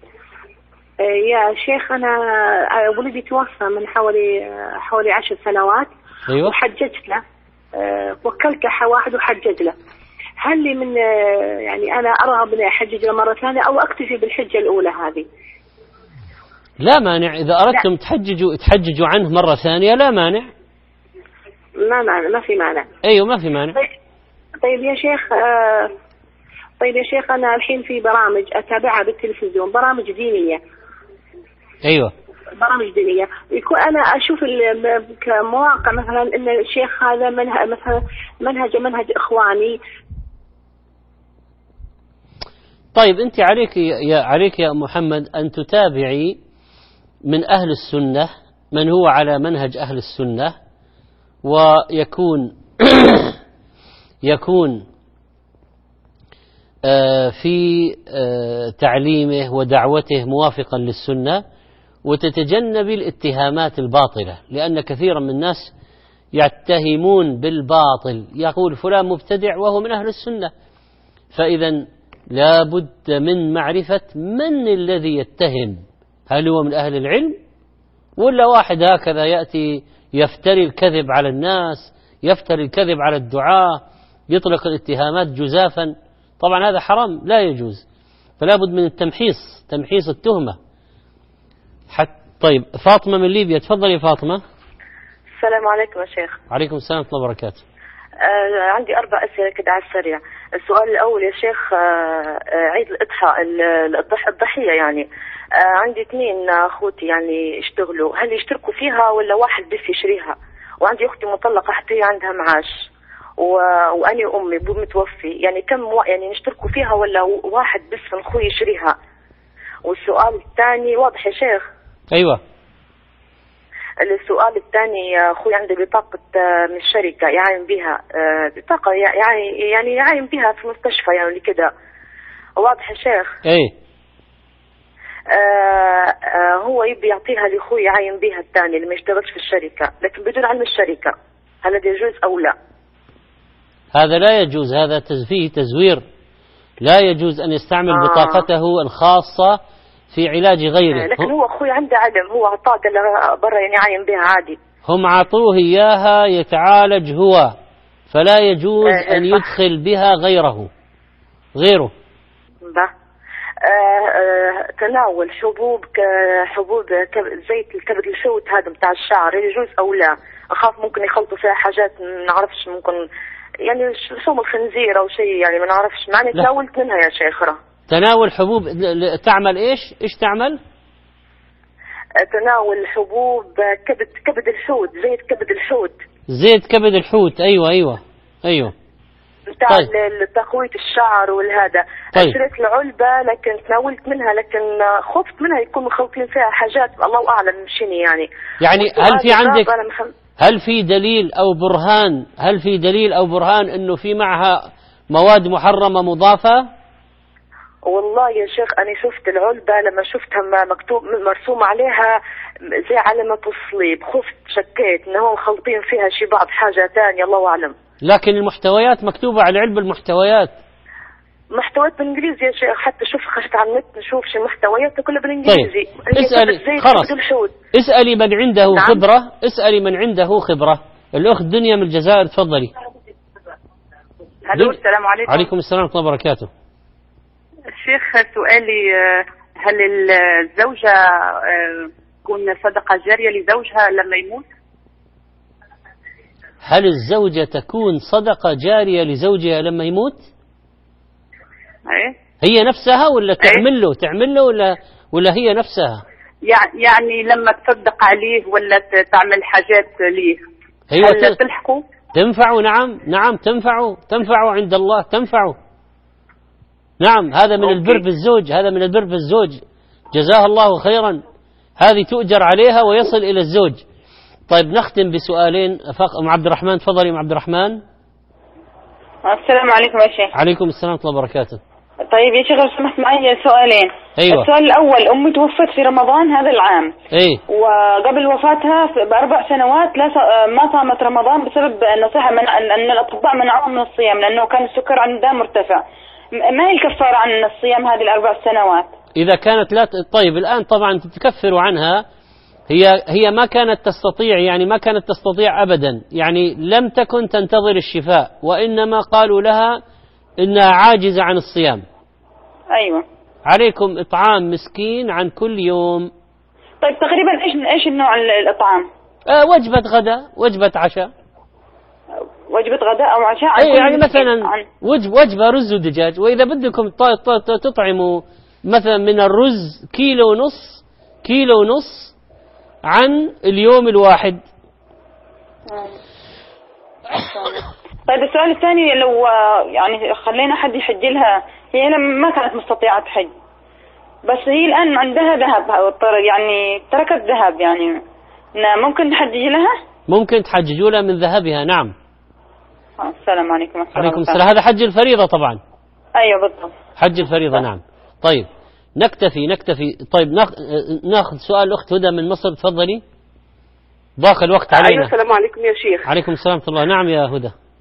يا شيخ، أنا ولدي توفى من حوالي 10 سنوات. أيوة. وحججت له، وكلت واحد وحجج له. هل لي من يعني أنا أرغب أن أحجج له مرة ثانية أو أكتفي بالحجة الأولى هذه؟ لا مانع، إذا أردتم تحججوا عنه مرة ثانية لا مانع. ما مانع، ما في مانع. أيوة ما في مانع. طيب يا شيخ أنا الحين في برامج أتابعها بالتلفزيون، برامج دينية. أيوة. برامج دينية، يكون أنا أشوف كمواقع مثلا إن الشيخ هذا مثلا منهج إخواني. طيب أنت عليك يا محمد أن تتابعي من أهل السنة، من هو على منهج أهل السنة، ويكون يكون في تعليمه ودعوته موافقا للسنة، وتتجنب الاتهامات الباطلة، لأن كثيرا من الناس يتهمون بالباطل، يقول فلان مبتدع وهو من أهل السنة. فإذا لا بد من معرفة من الذي يتهم، هل هو من أهل العلم ولا واحد هكذا يأتي يفتري الكذب على الناس، يفتري الكذب على الدعاء، يطلق الاتهامات جزافا، طبعا هذا حرام لا يجوز، فلا بد من التمحيص، تمحيص التهمة. طيب فاطمة من ليبيا، تفضلي فاطمة. السلام عليكم يا شيخ. عليكم السلام ورحمة الله وبركاته. عندي 4 أسئلة كده على السريع. السؤال الأول يا شيخ، عيد الأضحى الضحية يعني، عندي 2 أخوتي يعني يشتغلوا، هل يشتركوا فيها ولا واحد بس يشريها؟ وعندي أختي مطلقة حتى هي عندها معاش، وأني وأمي أبوي متوفي، يعني كم يعني نشتركوا فيها ولا واحد بس من أخوي يشريها؟ والسؤال الثاني، واضح يا شيخ؟ أيوة. السؤال الثاني، أخوي عنده بطاقة من الشركة يعاين بها، بطاقة يعني يعاين بها في مستشفى يعني كده، واضح يا شيخ؟ إيه. هو يبي يعطيها لأخوي يعاين بها الثاني اللي ما يشتغلش في الشركة، لكن بدون علم الشركة، هل هذا يجوز أو لا؟ هذا لا يجوز، هذا فيه تزوير، لا يجوز أن يستعمل بطاقته الخاصة في علاج غيره. لكن هو أخوي عنده علم، هو أعطاه قال له برا يعني يعاين بها عادي. هم عطوه إياها يتعالج هو، فلا يجوز أن يدخل بها غيره. تناول حبوب زيت الكبد الحوت هذا بتاع الشعر يجوز أو لا؟ أخاف ممكن يخلطوا فيها حاجات ما نعرفش، ممكن يعني شوم الخنزير أو شيء يعني ما نعرفش، معني تناولت منها يا شيخرة. تناول حبوب تعمل إيش تعمل؟ تناول حبوب كبد الحوت، زيت كبد الحوت. أيوة بتاع تقوية الشعر والهذا. شريت العلبة لكن تناولت منها، لكن خفت منها يكون مخلطين فيها حاجات الله أعلم شنو يعني. هل في دليل أو برهان إنه في معها مواد محرمة مضافة؟ والله يا شيخ أنا شفت العلبة، لما شفتها مكتوب مرسوم عليها زي علامة الصليب، خفت شكيت إنهم خلطين فيها شي بعض حاجة تانية الله أعلم. لكن المحتويات مكتوبة على العلبة، محتويات بالإنجليزي يا شيخ، حتى خشت على النت نشوف شي محتويات كلها بالإنجليزي. طيب اسألي من عنده خبرة، اسألي من عنده خبرة. الأخت دنيا من الجزائر، تفضلي. السلام عليكم. عليكم السلام ورحمة الله وبركاته. الشيخ سؤالي، هل الزوجة تكون صدقة جارية لزوجها لما يموت؟ هل الزوجة تكون صدقة جارية لزوجها لما يموت؟ هي نفسها ولا تعمل له ولا هي نفسها؟ يعني لما تصدق عليه ولا تعمل حاجات ليه، هل تلحقه؟ تنفعه. نعم تنفعه عند الله، تنفعه. نعم، هذا من البر بالزوج، جزاه الله خيرا، هذه تؤجر عليها ويصل إلى الزوج. طيب نختم بسؤالين. أم عبد الرحمن، تفضلي أم عبد الرحمن. السلام عليكم يا شيخ. عليكم السلام ورحمة الله وبركاته. طيب يا شيخ لو سمحت معي سؤالين. أيوة. السؤال الأول، أمي توفت في رمضان هذا العام. وقبل وفاتها ب4 سنوات ما صامت رمضان بسبب النصيحة أن الأطباء منعوها من الصيام لأنه كان السكر عندها مرتفع. ما هي الكفارة عن الصيام هذه ال4 سنوات؟ إذا كانت لا طيب الآن طبعا تكفر عنها، هي ما كانت تستطيع أبدا، يعني لم تكن تنتظر الشفاء، وإنما قالوا لها إنها عاجزة عن الصيام. أيوة. عليكم إطعام مسكين عن كل يوم. طيب تقريبا إيش النوع الإطعام؟ وجبة غداء، وجبة عشاء. وجبة غداء أو عشاء. يعني مثلا وجبة رز ودجاج، وإذا بدكم تطعموا مثلا من الرز كيلو ونص عن اليوم الواحد. طيب السؤال الثاني، لو يعني خلينا حد يحج لها، هي ما كانت مستطيعة تحج، بس هي الآن عندها ذهب، يعني تركت ذهب، يعني ممكن نحجج لها؟ ممكن تحججوا لها من ذهبها. نعم. السلام عليكم. عليكم السلام. هذا حج الفريضة طبعا. أيوة بالضبط، حج الفريضة. نعم. طيب نكتفي. طيب ناخذ سؤال الأخت هدى من مصر، تفضلي، ضاق الوقت علينا. السلام عليكم يا شيخ. عليكم السلام ورحمة الله. نعم يا هدى.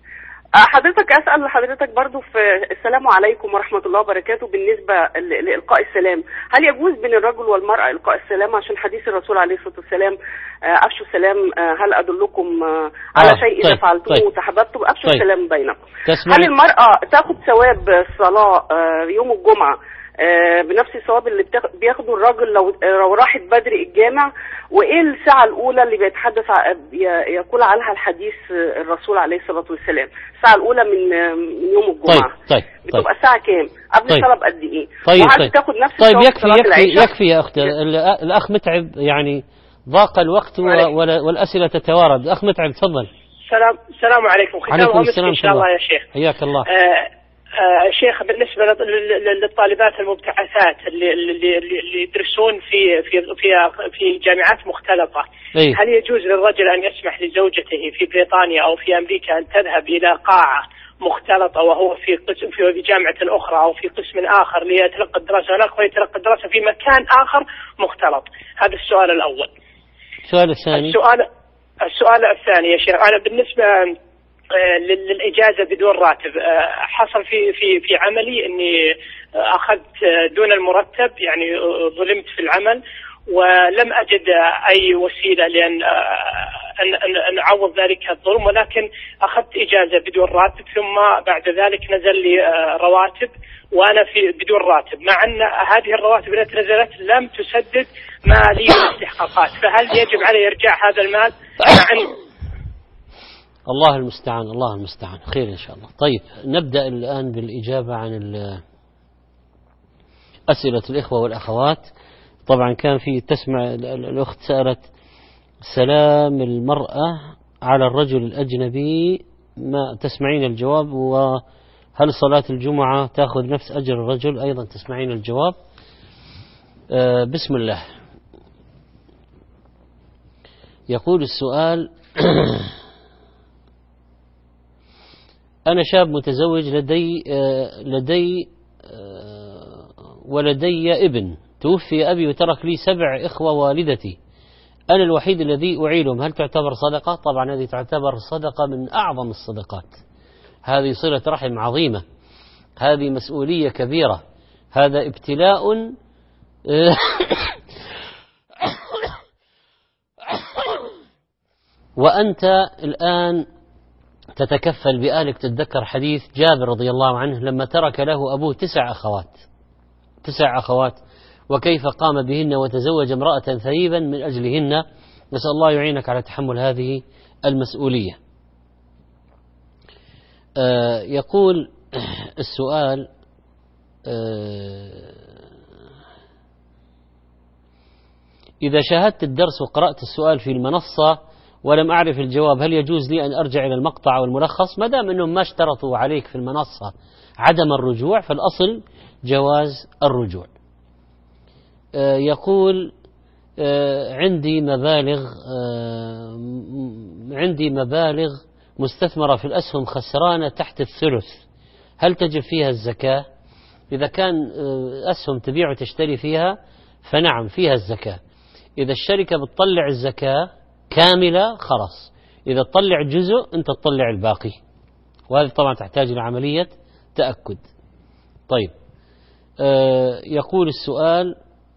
حضرتك أسأل حضرتك برضو في السلام عليكم ورحمة الله وبركاته بالنسبة لإلقاء السلام، هل يجوز بين الرجل والمرأة إلقاء السلام؟ عشان حديث الرسول عليه الصلاة والسلام أفشوا السلام، هل أدلكم على شيء إذا فعلتموه تحببتم أفشوا السلام بينكم. هل المرأة تاخد ثواب الصلاة يوم الجمعة بنفس الثواب اللي بياخده الراجل لو راحت بدري الجامع؟ وايه الساعه الاولى اللي بيتحدث يقول عنها الحديث الرسول عليه الصلاه والسلام؟ الساعه الاولى من يوم الجمعه بتبقى الساعه كام؟ قبل الصلاه بقد ايه؟ وهل بتاخد نفس يكفي يا اختي. الاخ متعب يعني ضاق الوقت والاسئله تتوارد. الاخ متعب تفضل. السلام عليكم. عليكم السلام ان شاء الله يا شيخ. حياك الله. شيخ، بالنسبة للطالبات المبتعثات اللي يدرسون في جامعات مختلطة، هل يجوز للرجل أن يسمح لزوجته في بريطانيا أو في أمريكا أن تذهب إلى قاعة مختلطة وهو في جامعة أخرى أو في قسم آخر ليتلقى الدراسة هناك ويتلقى الدراسة في مكان آخر مختلط؟ هذا السؤال الأول. السؤال الثاني. السؤال الثاني يا شيخ، أنا بالنسبة للإجازة بدون راتب، حصل في عملي أني أخذت دون المرتب، يعني ظلمت في العمل ولم أجد أي وسيلة لأن أن أعوض ذلك الظلم، ولكن أخذت إجازة بدون راتب، ثم بعد ذلك نزل لي رواتب وأنا بدون راتب، مع أن هذه الرواتب التي نزلت لم تسدد ما لي من استحقاقات، فهل يجب علي إرجاع هذا المال؟ الله المستعان، الله المستعان، خير إن شاء الله. طيب نبدأ الآن بالإجابة عن أسئلة الإخوة والأخوات. طبعا كان في تسمع الأخت سألت سلام المرأة على الرجل الأجنبي، ما تسمعين الجواب؟ وهل صلاة الجمعة تأخذ نفس أجر الرجل؟ أيضا تسمعين الجواب. بسم الله. يقول السؤال أنا شاب متزوج، ولدي ابن، توفي أبي وترك لي 7 إخوة والدتي، أنا الوحيد الذي أعيلهم، هل تعتبر صدقة؟ طبعا هذه تعتبر صدقة من أعظم الصدقات، هذه صلة رحم عظيمة، هذه مسؤولية كبيرة، هذا ابتلاء وأنت الآن تتكفل بأهلك. تتذكر حديث جابر رضي الله عنه لما ترك له أبوه 9 أخوات وكيف قام بهن وتزوج امرأة ثريبا من أجلهن. نسأل الله يعينك على تحمل هذه المسؤولية. يقول السؤال إذا شاهدت الدرس وقرأت السؤال في المنصة ولم أعرف الجواب، هل يجوز لي أن أرجع إلى المقطع أو الملخص؟ ما دام أنهم ما اشترطوا عليك في المنصة عدم الرجوع، فالأصل جواز الرجوع. يقول عندي مبالغ مستثمرة في الأسهم خسرانة تحت الثلث، هل تجب فيها الزكاة؟ إذا كان أسهم تبيع وتشتري فيها فنعم فيها الزكاة. إذا الشركة بتطلع الزكاة كاملة خلاص، إذا تطلع جزء أنت تطلع الباقي، وهذا طبعا تحتاج إلى عملية تأكد. طيب يقول السؤال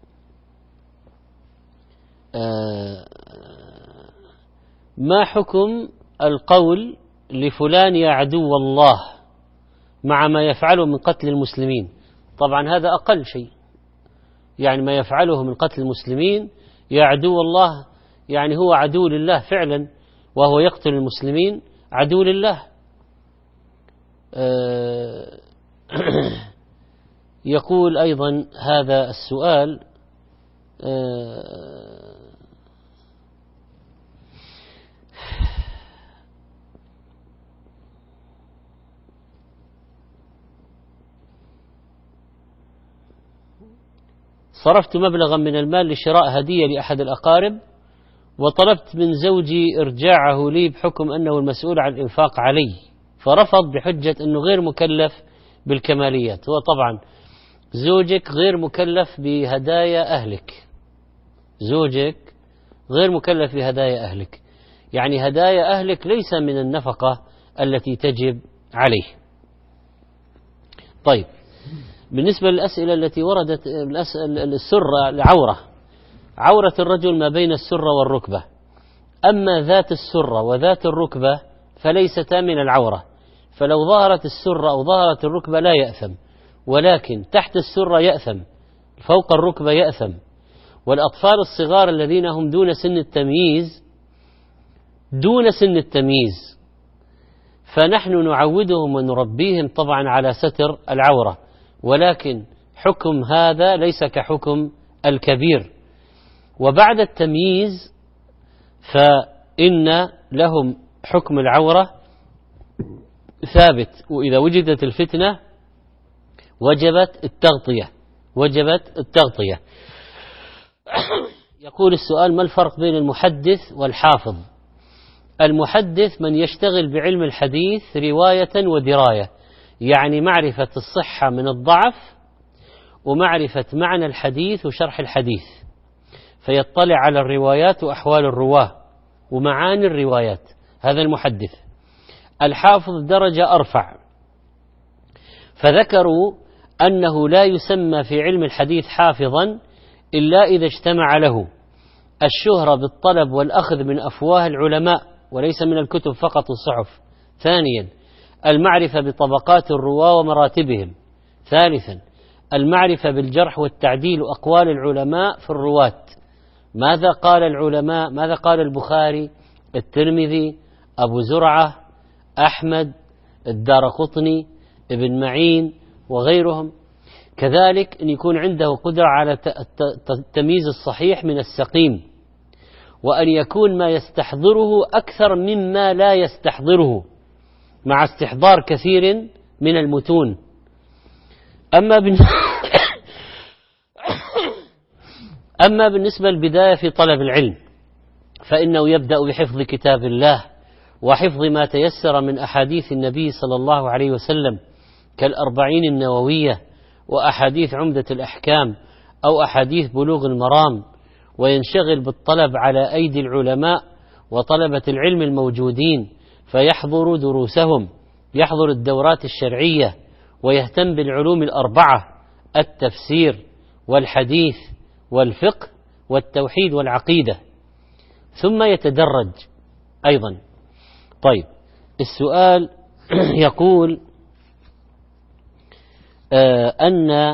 ما حكم القول لفلان يا عدو الله مع ما يفعله من قتل المسلمين؟ طبعا هذا أقل شيء، يعني ما يفعله من قتل المسلمين يا عدو الله، يعني هو عدو لله فعلا وهو يقتل المسلمين، عدو لله. يقول أيضا هذا السؤال صرفت مبلغا من المال لشراء هدية لأحد الأقارب وطلبت من زوجي إرجاعه لي بحكم أنه المسؤول عن الإنفاق علي، فرفض بحجة أنه غير مكلف بالكماليات. هو طبعا زوجك غير مكلف بهدايا أهلك، زوجك غير مكلف بهدايا أهلك، يعني هدايا أهلك ليس من النفقة التي تجب عليه. طيب، بالنسبة للأسئلة التي وردت، السرة العورة، عورة الرجل ما بين السرة والركبة، أما ذات السرة وذات الركبة فليستا من العورة، فلو ظهرت السرة أو ظهرت الركبة لا يأثم، ولكن تحت السرة يأثم، فوق الركبة يأثم. والأطفال الصغار الذين هم دون سن التمييز فنحن نعودهم ونربيهم طبعا على ستر العورة، ولكن حكم هذا ليس كحكم الكبير. وبعد التمييز فإن لهم حكم العورة ثابت، وإذا وجدت الفتنة وجبت التغطية. يقول السؤال: ما الفرق بين المحدث والحافظ؟ المحدث من يشتغل بعلم الحديث رواية ودراية، يعني معرفة الصحة من الضعف ومعرفة معنى الحديث وشرح الحديث، فيطلع على الروايات وأحوال الرواه ومعاني الروايات، هذا المحدث. الحافظ درجة أرفع، فذكروا أنه لا يسمى في علم الحديث حافظا إلا إذا اجتمع له الشهرة بالطلب والأخذ من أفواه العلماء وليس من الكتب فقط والصحف. ثانيا، المعرفة بطبقات الرواة ومراتبهم. ثالثا، المعرفة بالجرح والتعديل وأقوال العلماء في الرواة، ماذا قال العلماء، ماذا قال البخاري، الترمذي، أبو زرعة، أحمد، الدارقطني، ابن معين وغيرهم. كذلك أن يكون عنده قدرة على تمييز الصحيح من السقيم، وأن يكون ما يستحضره أكثر مما لا يستحضره مع استحضار كثير من المتون. أما بالنسبة للبداية في طلب العلم فإنه يبدأ بحفظ كتاب الله وحفظ ما تيسر من أحاديث النبي صلى الله عليه وسلم كالأربعين النووية وأحاديث عمدة الأحكام أو أحاديث بلوغ المرام، وينشغل بالطلب على أيدي العلماء وطلبة العلم الموجودين، فيحضر دروسهم، يحضر الدورات الشرعية، ويهتم بالعلوم الأربعة: التفسير والحديث والفقه والتوحيد والعقيدة، ثم يتدرج أيضا. طيب، السؤال يقول أن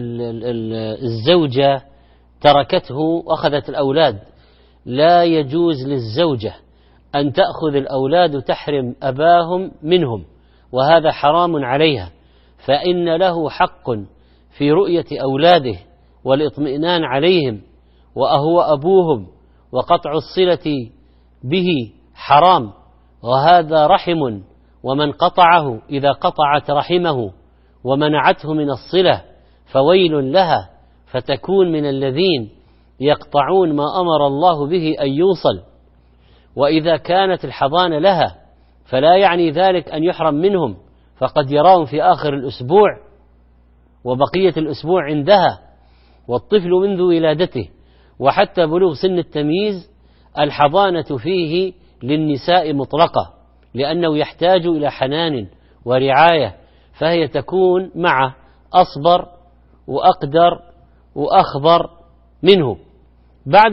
الزوجة تركته وأخذت الأولاد، لا يجوز للزوجة أن تأخذ الأولاد وتحرم أباهم منهم، وهذا حرام عليها، فإن له حق في رؤية أولاده والاطمئنان عليهم، وهو أبوهم، وقطع الصلة به حرام، وهذا رحم، ومن قطعه إذا قطعت رحمه ومنعته من الصلة فويل لها، فتكون من الذين يقطعون ما أمر الله به أن يوصل. وإذا كانت الحضانة لها فلا يعني ذلك أن يحرم منهم، فقد يراهم في آخر الأسبوع وبقية الأسبوع عندها، والطفل منذ ولادته وحتى بلوغ سن التمييز الحضانة فيه للنساء مطلقة، لأنه يحتاج إلى حنان ورعاية، فهي تكون معه أصبر وأقدر وأخبر منه. بعد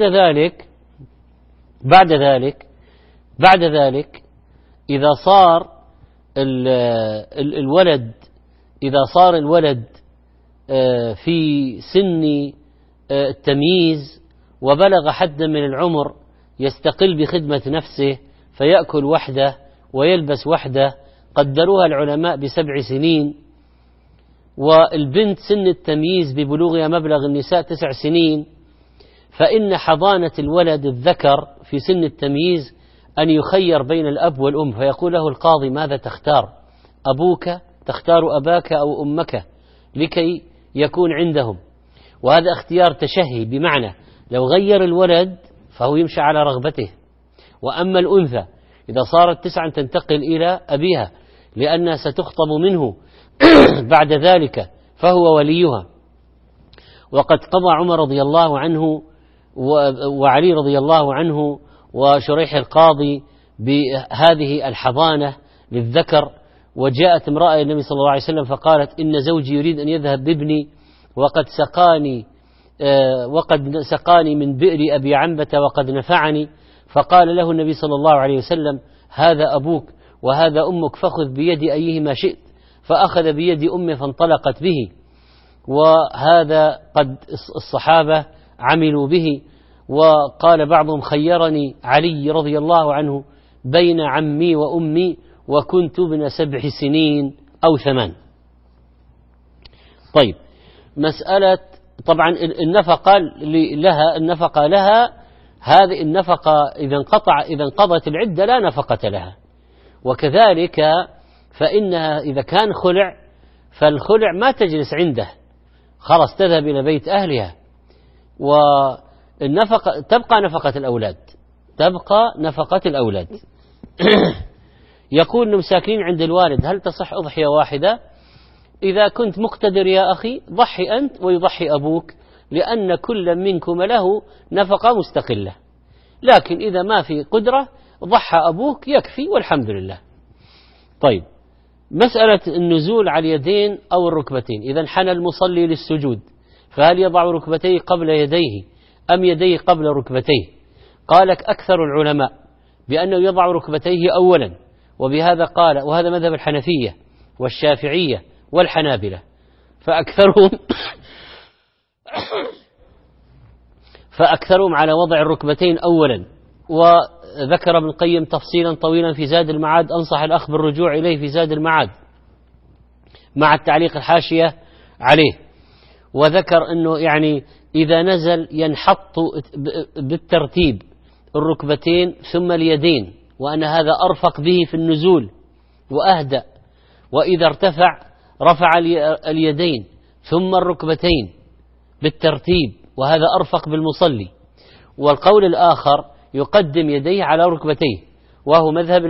ذلك إذا صار الولد في سن التمييز وبلغ حدا من العمر يستقل بخدمة نفسه، فيأكل وحده ويلبس وحده، قدروها العلماء ب7 سنين، والبنت سن التمييز ببلوغها مبلغ النساء 9 سنين، فإن حضانة الولد الذكر في سن التمييز أن يخير بين الأب والأم، فيقول له القاضي: ماذا تختار؟ أبوك، تختار أباك أو أمك، لكي يكون عندهم. وهذا اختيار تشهي، بمعنى لو غير الولد فهو يمشي على رغبته. وأما الأنثى إذا صارت 9 تنتقل إلى أبيها، لأنها ستخطب منه بعد ذلك، فهو وليها. وقد قضى عمر رضي الله عنه وعلي رضي الله عنه وشريح القاضي بهذه الحضانة للذكر، وجاءت امرأة النبي صلى الله عليه وسلم فقالت إن زوجي يريد أن يذهب بابني وقد سقاني من بئر أبي عنبة وقد نفعني. فقال له النبي صلى الله عليه وسلم هذا أبوك وهذا أمك فخذ بيد أيهما شئت. فأخذ بيد أمه فانطلقت به. وهذا قد الصحابة عملوا به. وقال بعضهم خيرني علي رضي الله عنه بين عمي وأمي وكنت ابن 7 سنين أو 8. طيب مسألة طبعا النفقة لها هذه النفقة إذا انقضت العدة لا نفقة لها. وكذلك فإنها إذا كان خلع فالخلع ما تجلس عنده خلاص تذهب إلى بيت أهلها. والنفقة تبقى نفقة الأولاد يكون مساكين عند الوالد. هل تصح أضحية واحدة؟ إذا كنت مقتدر يا أخي ضحي أنت ويضحي أبوك، لأن كل منكم له نفقة مستقلة. لكن إذا ما في قدرة ضحى أبوك يكفي والحمد لله. طيب مسألة النزول على اليدين أو الركبتين. إذا انحنى المصلي للسجود فهل يضع ركبتيه قبل يديه أم يديه قبل ركبتيه؟ قالك أكثر العلماء بأنه يضع ركبتيه أولا، وبهذا قال، وهذا مذهب الحنفية والشافعية والحنابلة، فأكثرهم على وضع الركبتين أولا. وذكر ابن القيم تفصيلا طويلا في زاد المعاد، أنصح الأخ بالرجوع إليه في زاد المعاد مع التعليق الحاشية عليه. وذكر أنه يعني إذا نزل ينحط بالترتيب الركبتين ثم اليدين، وأن هذا أرفق به في النزول وأهدأ. وإذا ارتفع رفع اليدين ثم الركبتين بالترتيب، وهذا أرفق بالمصلي. والقول الآخر يقدم يديه على ركبتيه، وهو مذهب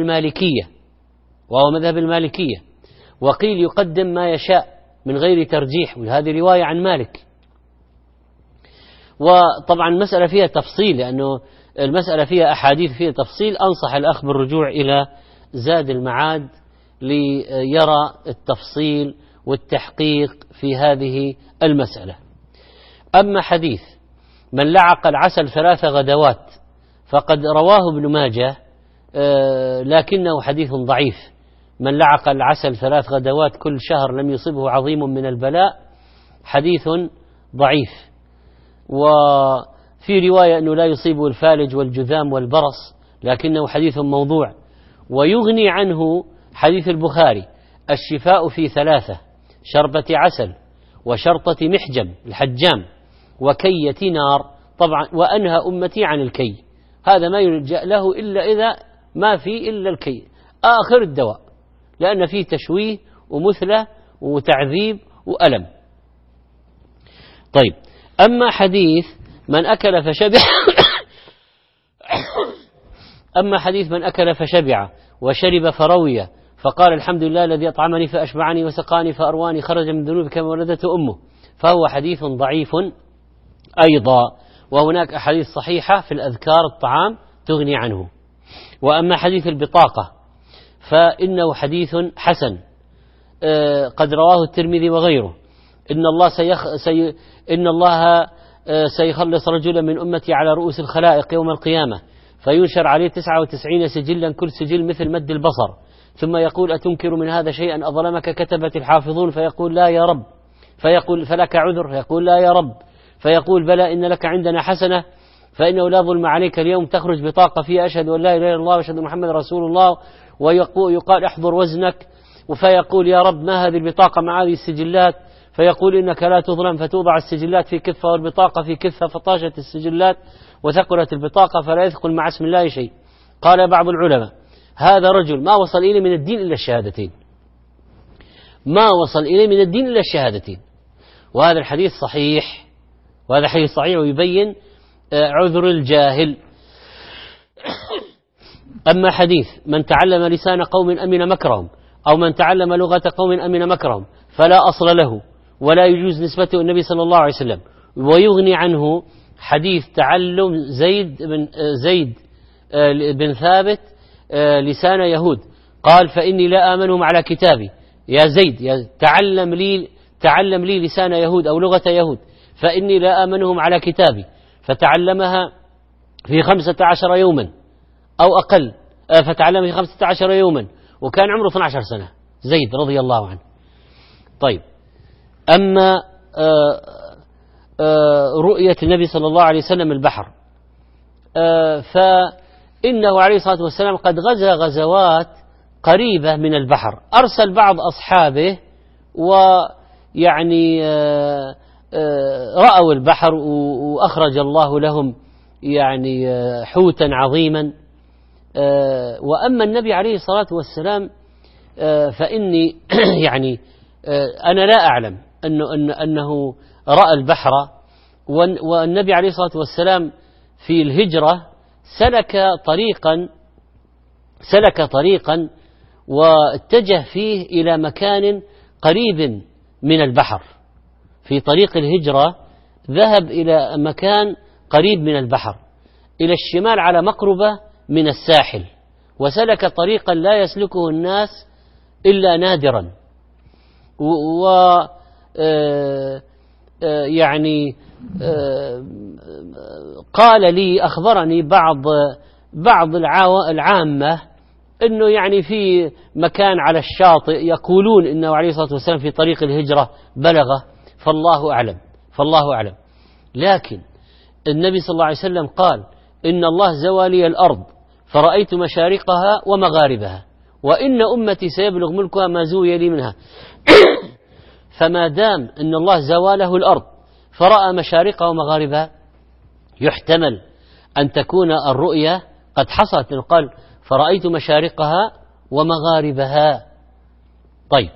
المالكية. وقيل يقدم ما يشاء من غير ترجيح، وهذه رواية عن مالك. وطبعا المسألة فيها تفصيل، لأنه المسألة فيها أحاديث فيها تفصيل. أنصح الأخ بالرجوع إلى زاد المعاد ليرى التفصيل والتحقيق في هذه المسألة. أما حديث من لعق العسل 3 غدوات فقد رواه ابن ماجه، لكنه حديث ضعيف. من لعق العسل 3 غدوات كل شهر لم يصبه عظيم من البلاء، حديث ضعيف. وفي رواية أنه لا يصيبه الفالج والجذام والبرص، لكنه حديث موضوع. ويغني عنه حديث البخاري الشفاء في 3: شربة عسل وشرطة محجم الحجام وكية نار. طبعا وأنهى أمتي عن الكي، هذا ما يلجأ له إلا إذا ما في إلا الكي آخر الدواء، لأن فيه تشويه ومثلة وتعذيب وألم. طيب أما حديث من أكل فشبع أما حديث من أكل فشبع وشرب فروي فقال الحمد لله الذي أطعمني فأشبعني وسقاني فأرواني خرج من ذنوبي كما ولدته أمه، فهو حديث ضعيف أيضا. وهناك أحاديث صحيحة في الأذكار الطعام تغني عنه. وأما حديث البطاقة فإنه حديث حسن، قد رواه الترمذي وغيره. إن الله سيخلص رجلا من أمتي على رؤوس الخلائق يوم القيامة فينشر عليه 99 سجلا كل سجل مثل مد البصر، ثم يقول أتنكر من هذا شيئا أظلمك كتبت الحافظون؟ فيقول لا يا رب. فيقول فلك عذر؟ فيقول لا يا رب. فيقول بلى إن لك عندنا حسنة، فإنه لا ظلم عليك اليوم، تخرج بطاقة فيها أشهد أن لا إله إلا الله وأشهد أن محمد رسول الله، ويقال احضر وزنك، فيقول يا رب ما هذه البطاقة مع هذه السجلات؟ فيقول إنك لا تظلم، فتوضع السجلات في كفة والبطاقة في كفة، فطاشت السجلات وثقلت البطاقة فلا يثقل مع اسم الله شيء. قال بعض العلماء هذا رجل ما وصل إليه من الدين إلا الشهادتين، وهذا الحديث صحيح، ويبين عذر الجاهل. أما حديث من تعلم لسان قوم أمن مكرهم أو من تعلم لغة قوم أمن مكرهم فلا أصل له ولا يجوز نسبته النبي صلى الله عليه وسلم. ويغني عنه حديث تعلم زيد بن ثابت لسان يهود، قال فإني لا آمنهم على كتابي يا زيد تعلم لي لسان يهود أو لغة يهود، فإني لا آمنهم على كتابي، فتعلمها في 15 يوما أو أقل، فتعلم في 15 يوما، وكان عمره 12 سنة زيد رضي الله عنه. طيب، أما رؤية النبي صلى الله عليه وسلم البحر، فإنه عليه الصلاة والسلام قد غزا غزوات قريبة من البحر، أرسل بعض أصحابه ويعني رأوا البحر وأخرج الله لهم يعني حوتا عظيما. وأما النبي عليه الصلاة والسلام فإني يعني أنا لا أعلم أنه رأى البحر. والنبي عليه الصلاة والسلام في الهجرة سلك طريقا واتجه فيه إلى مكان قريب من البحر. في طريق الهجرة ذهب إلى مكان قريب من البحر، إلى الشمال على مقربة من الساحل، وسلك طريقا لا يسلكه الناس إلا نادرا. يعني قال لي، أخبرني بعض العامة أنه يعني في مكان على الشاطئ يقولون أنه عليه الصلاة والسلام في طريق الهجرة بلغه، فالله أعلم. لكن النبي صلى الله عليه وسلم قال إن الله زوى لي الأرض فرأيت مشارقها ومغاربها، وإن أمتي سيبلغ ملكها ما زوي لي منها. فما دام أن الله زوى له الأرض فرأى مشارقها ومغاربها، يحتمل أن تكون الرؤية قد حصلت، قال فرأيت مشارقها ومغاربها. طيب،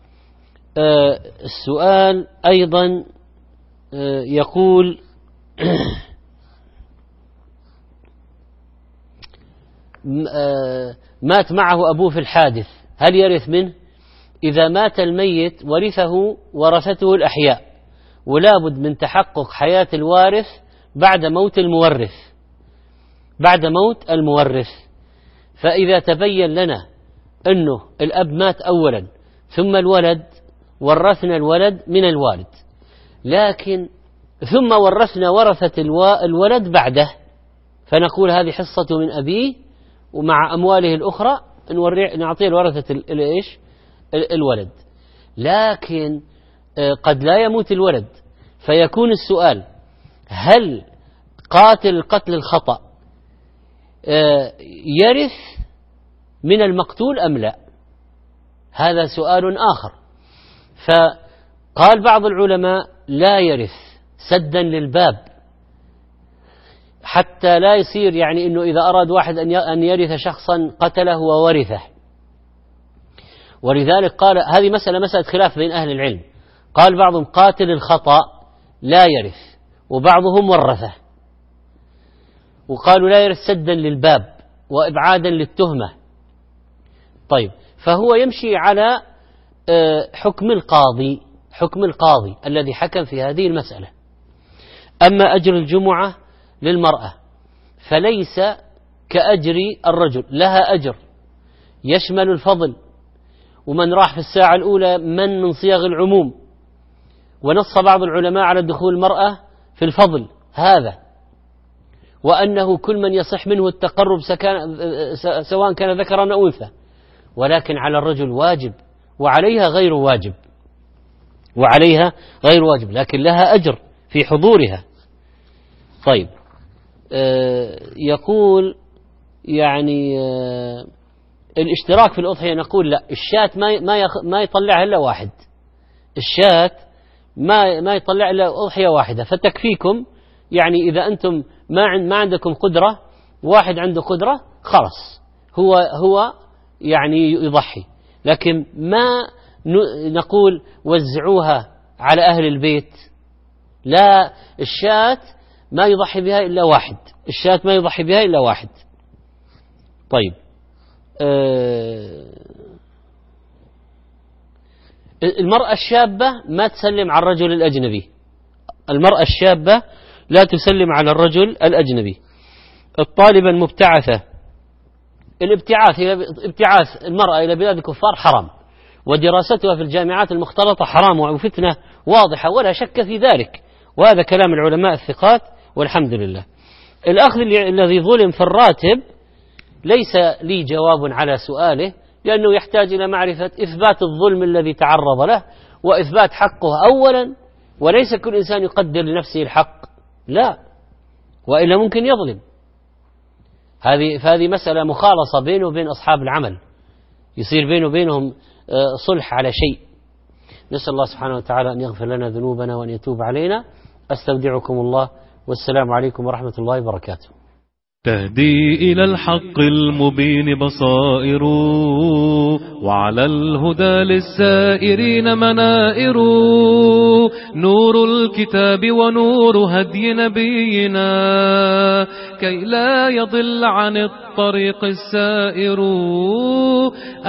السؤال أيضا يقول مات معه أبوه في الحادث، هل يرث منه؟ إذا مات الميت ورثته الأحياء، ولا بد من تحقق حياة الوارث بعد موت المورث. فإذا تبين لنا أنه الأب مات أولا ثم الولد، ورثنا الولد من الوالد، لكن ثم ورثنا ورثة الولد بعده، فنقول هذه حصة من أبيه ومع أمواله الأخرى نعطيه الورثة الولد. لكن قد لا يموت الولد، فيكون السؤال هل قتل الخطأ يرث من المقتول أم لا؟ هذا سؤال آخر. فقال بعض العلماء لا يرث سدا للباب، حتى لا يصير يعني أنه إذا أراد واحد أن يرث شخصا قتله وورثه. ولذلك قال هذه مسألة خلاف بين أهل العلم، قال بعضهم قاتل الخطأ لا يرث، وبعضهم ورثه، وقالوا لا يرث سدا للباب وإبعادا للتهمة. طيب، فهو يمشي على حكم القاضي الذي حكم في هذه المسألة. أما أجر الجمعة للمرأة فليس كأجر الرجل، لها أجر يشمل الفضل، ومن راح في الساعة الأولى من صيغ العموم، ونص بعض العلماء على دخول المرأة في الفضل هذا، وأنه كل من يصح منه التقرب سواء كان ذكرا أو أنثى، ولكن على الرجل واجب وعليها غير واجب، لكن لها أجر في حضورها. طيب، يقول يعني الاشتراك في الأضحية، نقول لا، الشاة ما يطلعها إلا واحد، الشاة ما يطلع إلا أضحية واحدة، فتكفيكم. يعني إذا أنتم ما عندكم قدرة، واحد عنده قدرة، خلاص هو يعني يضحي، لكن ما نقول وزعوها على أهل البيت، لا، الشاة ما يضحي بها إلا واحد. طيب، المرأة الشابة ما تسلم على الرجل الأجنبي، المرأة الشابة لا تسلم على الرجل الأجنبي. الطالبة المبتعثة ابتعاث المرأة إلى بلاد الكفار حرام، ودراستها في الجامعات المختلطة حرام وفتنة واضحة ولا شك في ذلك، وهذا كلام العلماء الثقات والحمد لله. الأخذ الذي ظلم في الراتب ليس لي جواب على سؤاله، لأنه يحتاج إلى معرفة إثبات الظلم الذي تعرض له وإثبات حقه أولا، وليس كل إنسان يقدر لنفسه الحق، لا، وإلا ممكن يظلم. هذه مسألة مخالصة بينه وبين أصحاب العمل، يصير بينه وبينهم صلح على شيء. نسأل الله سبحانه وتعالى أن يغفر لنا ذنوبنا وأن يتوب علينا. أستودعكم الله، والسلام عليكم ورحمة الله وبركاته. تهدي إلى الحق المبين بصائر، وعلى الهدى للسائرين منائر، نور الكتاب ونور هدي نبينا، كي لا يضل عن الطريق السائر.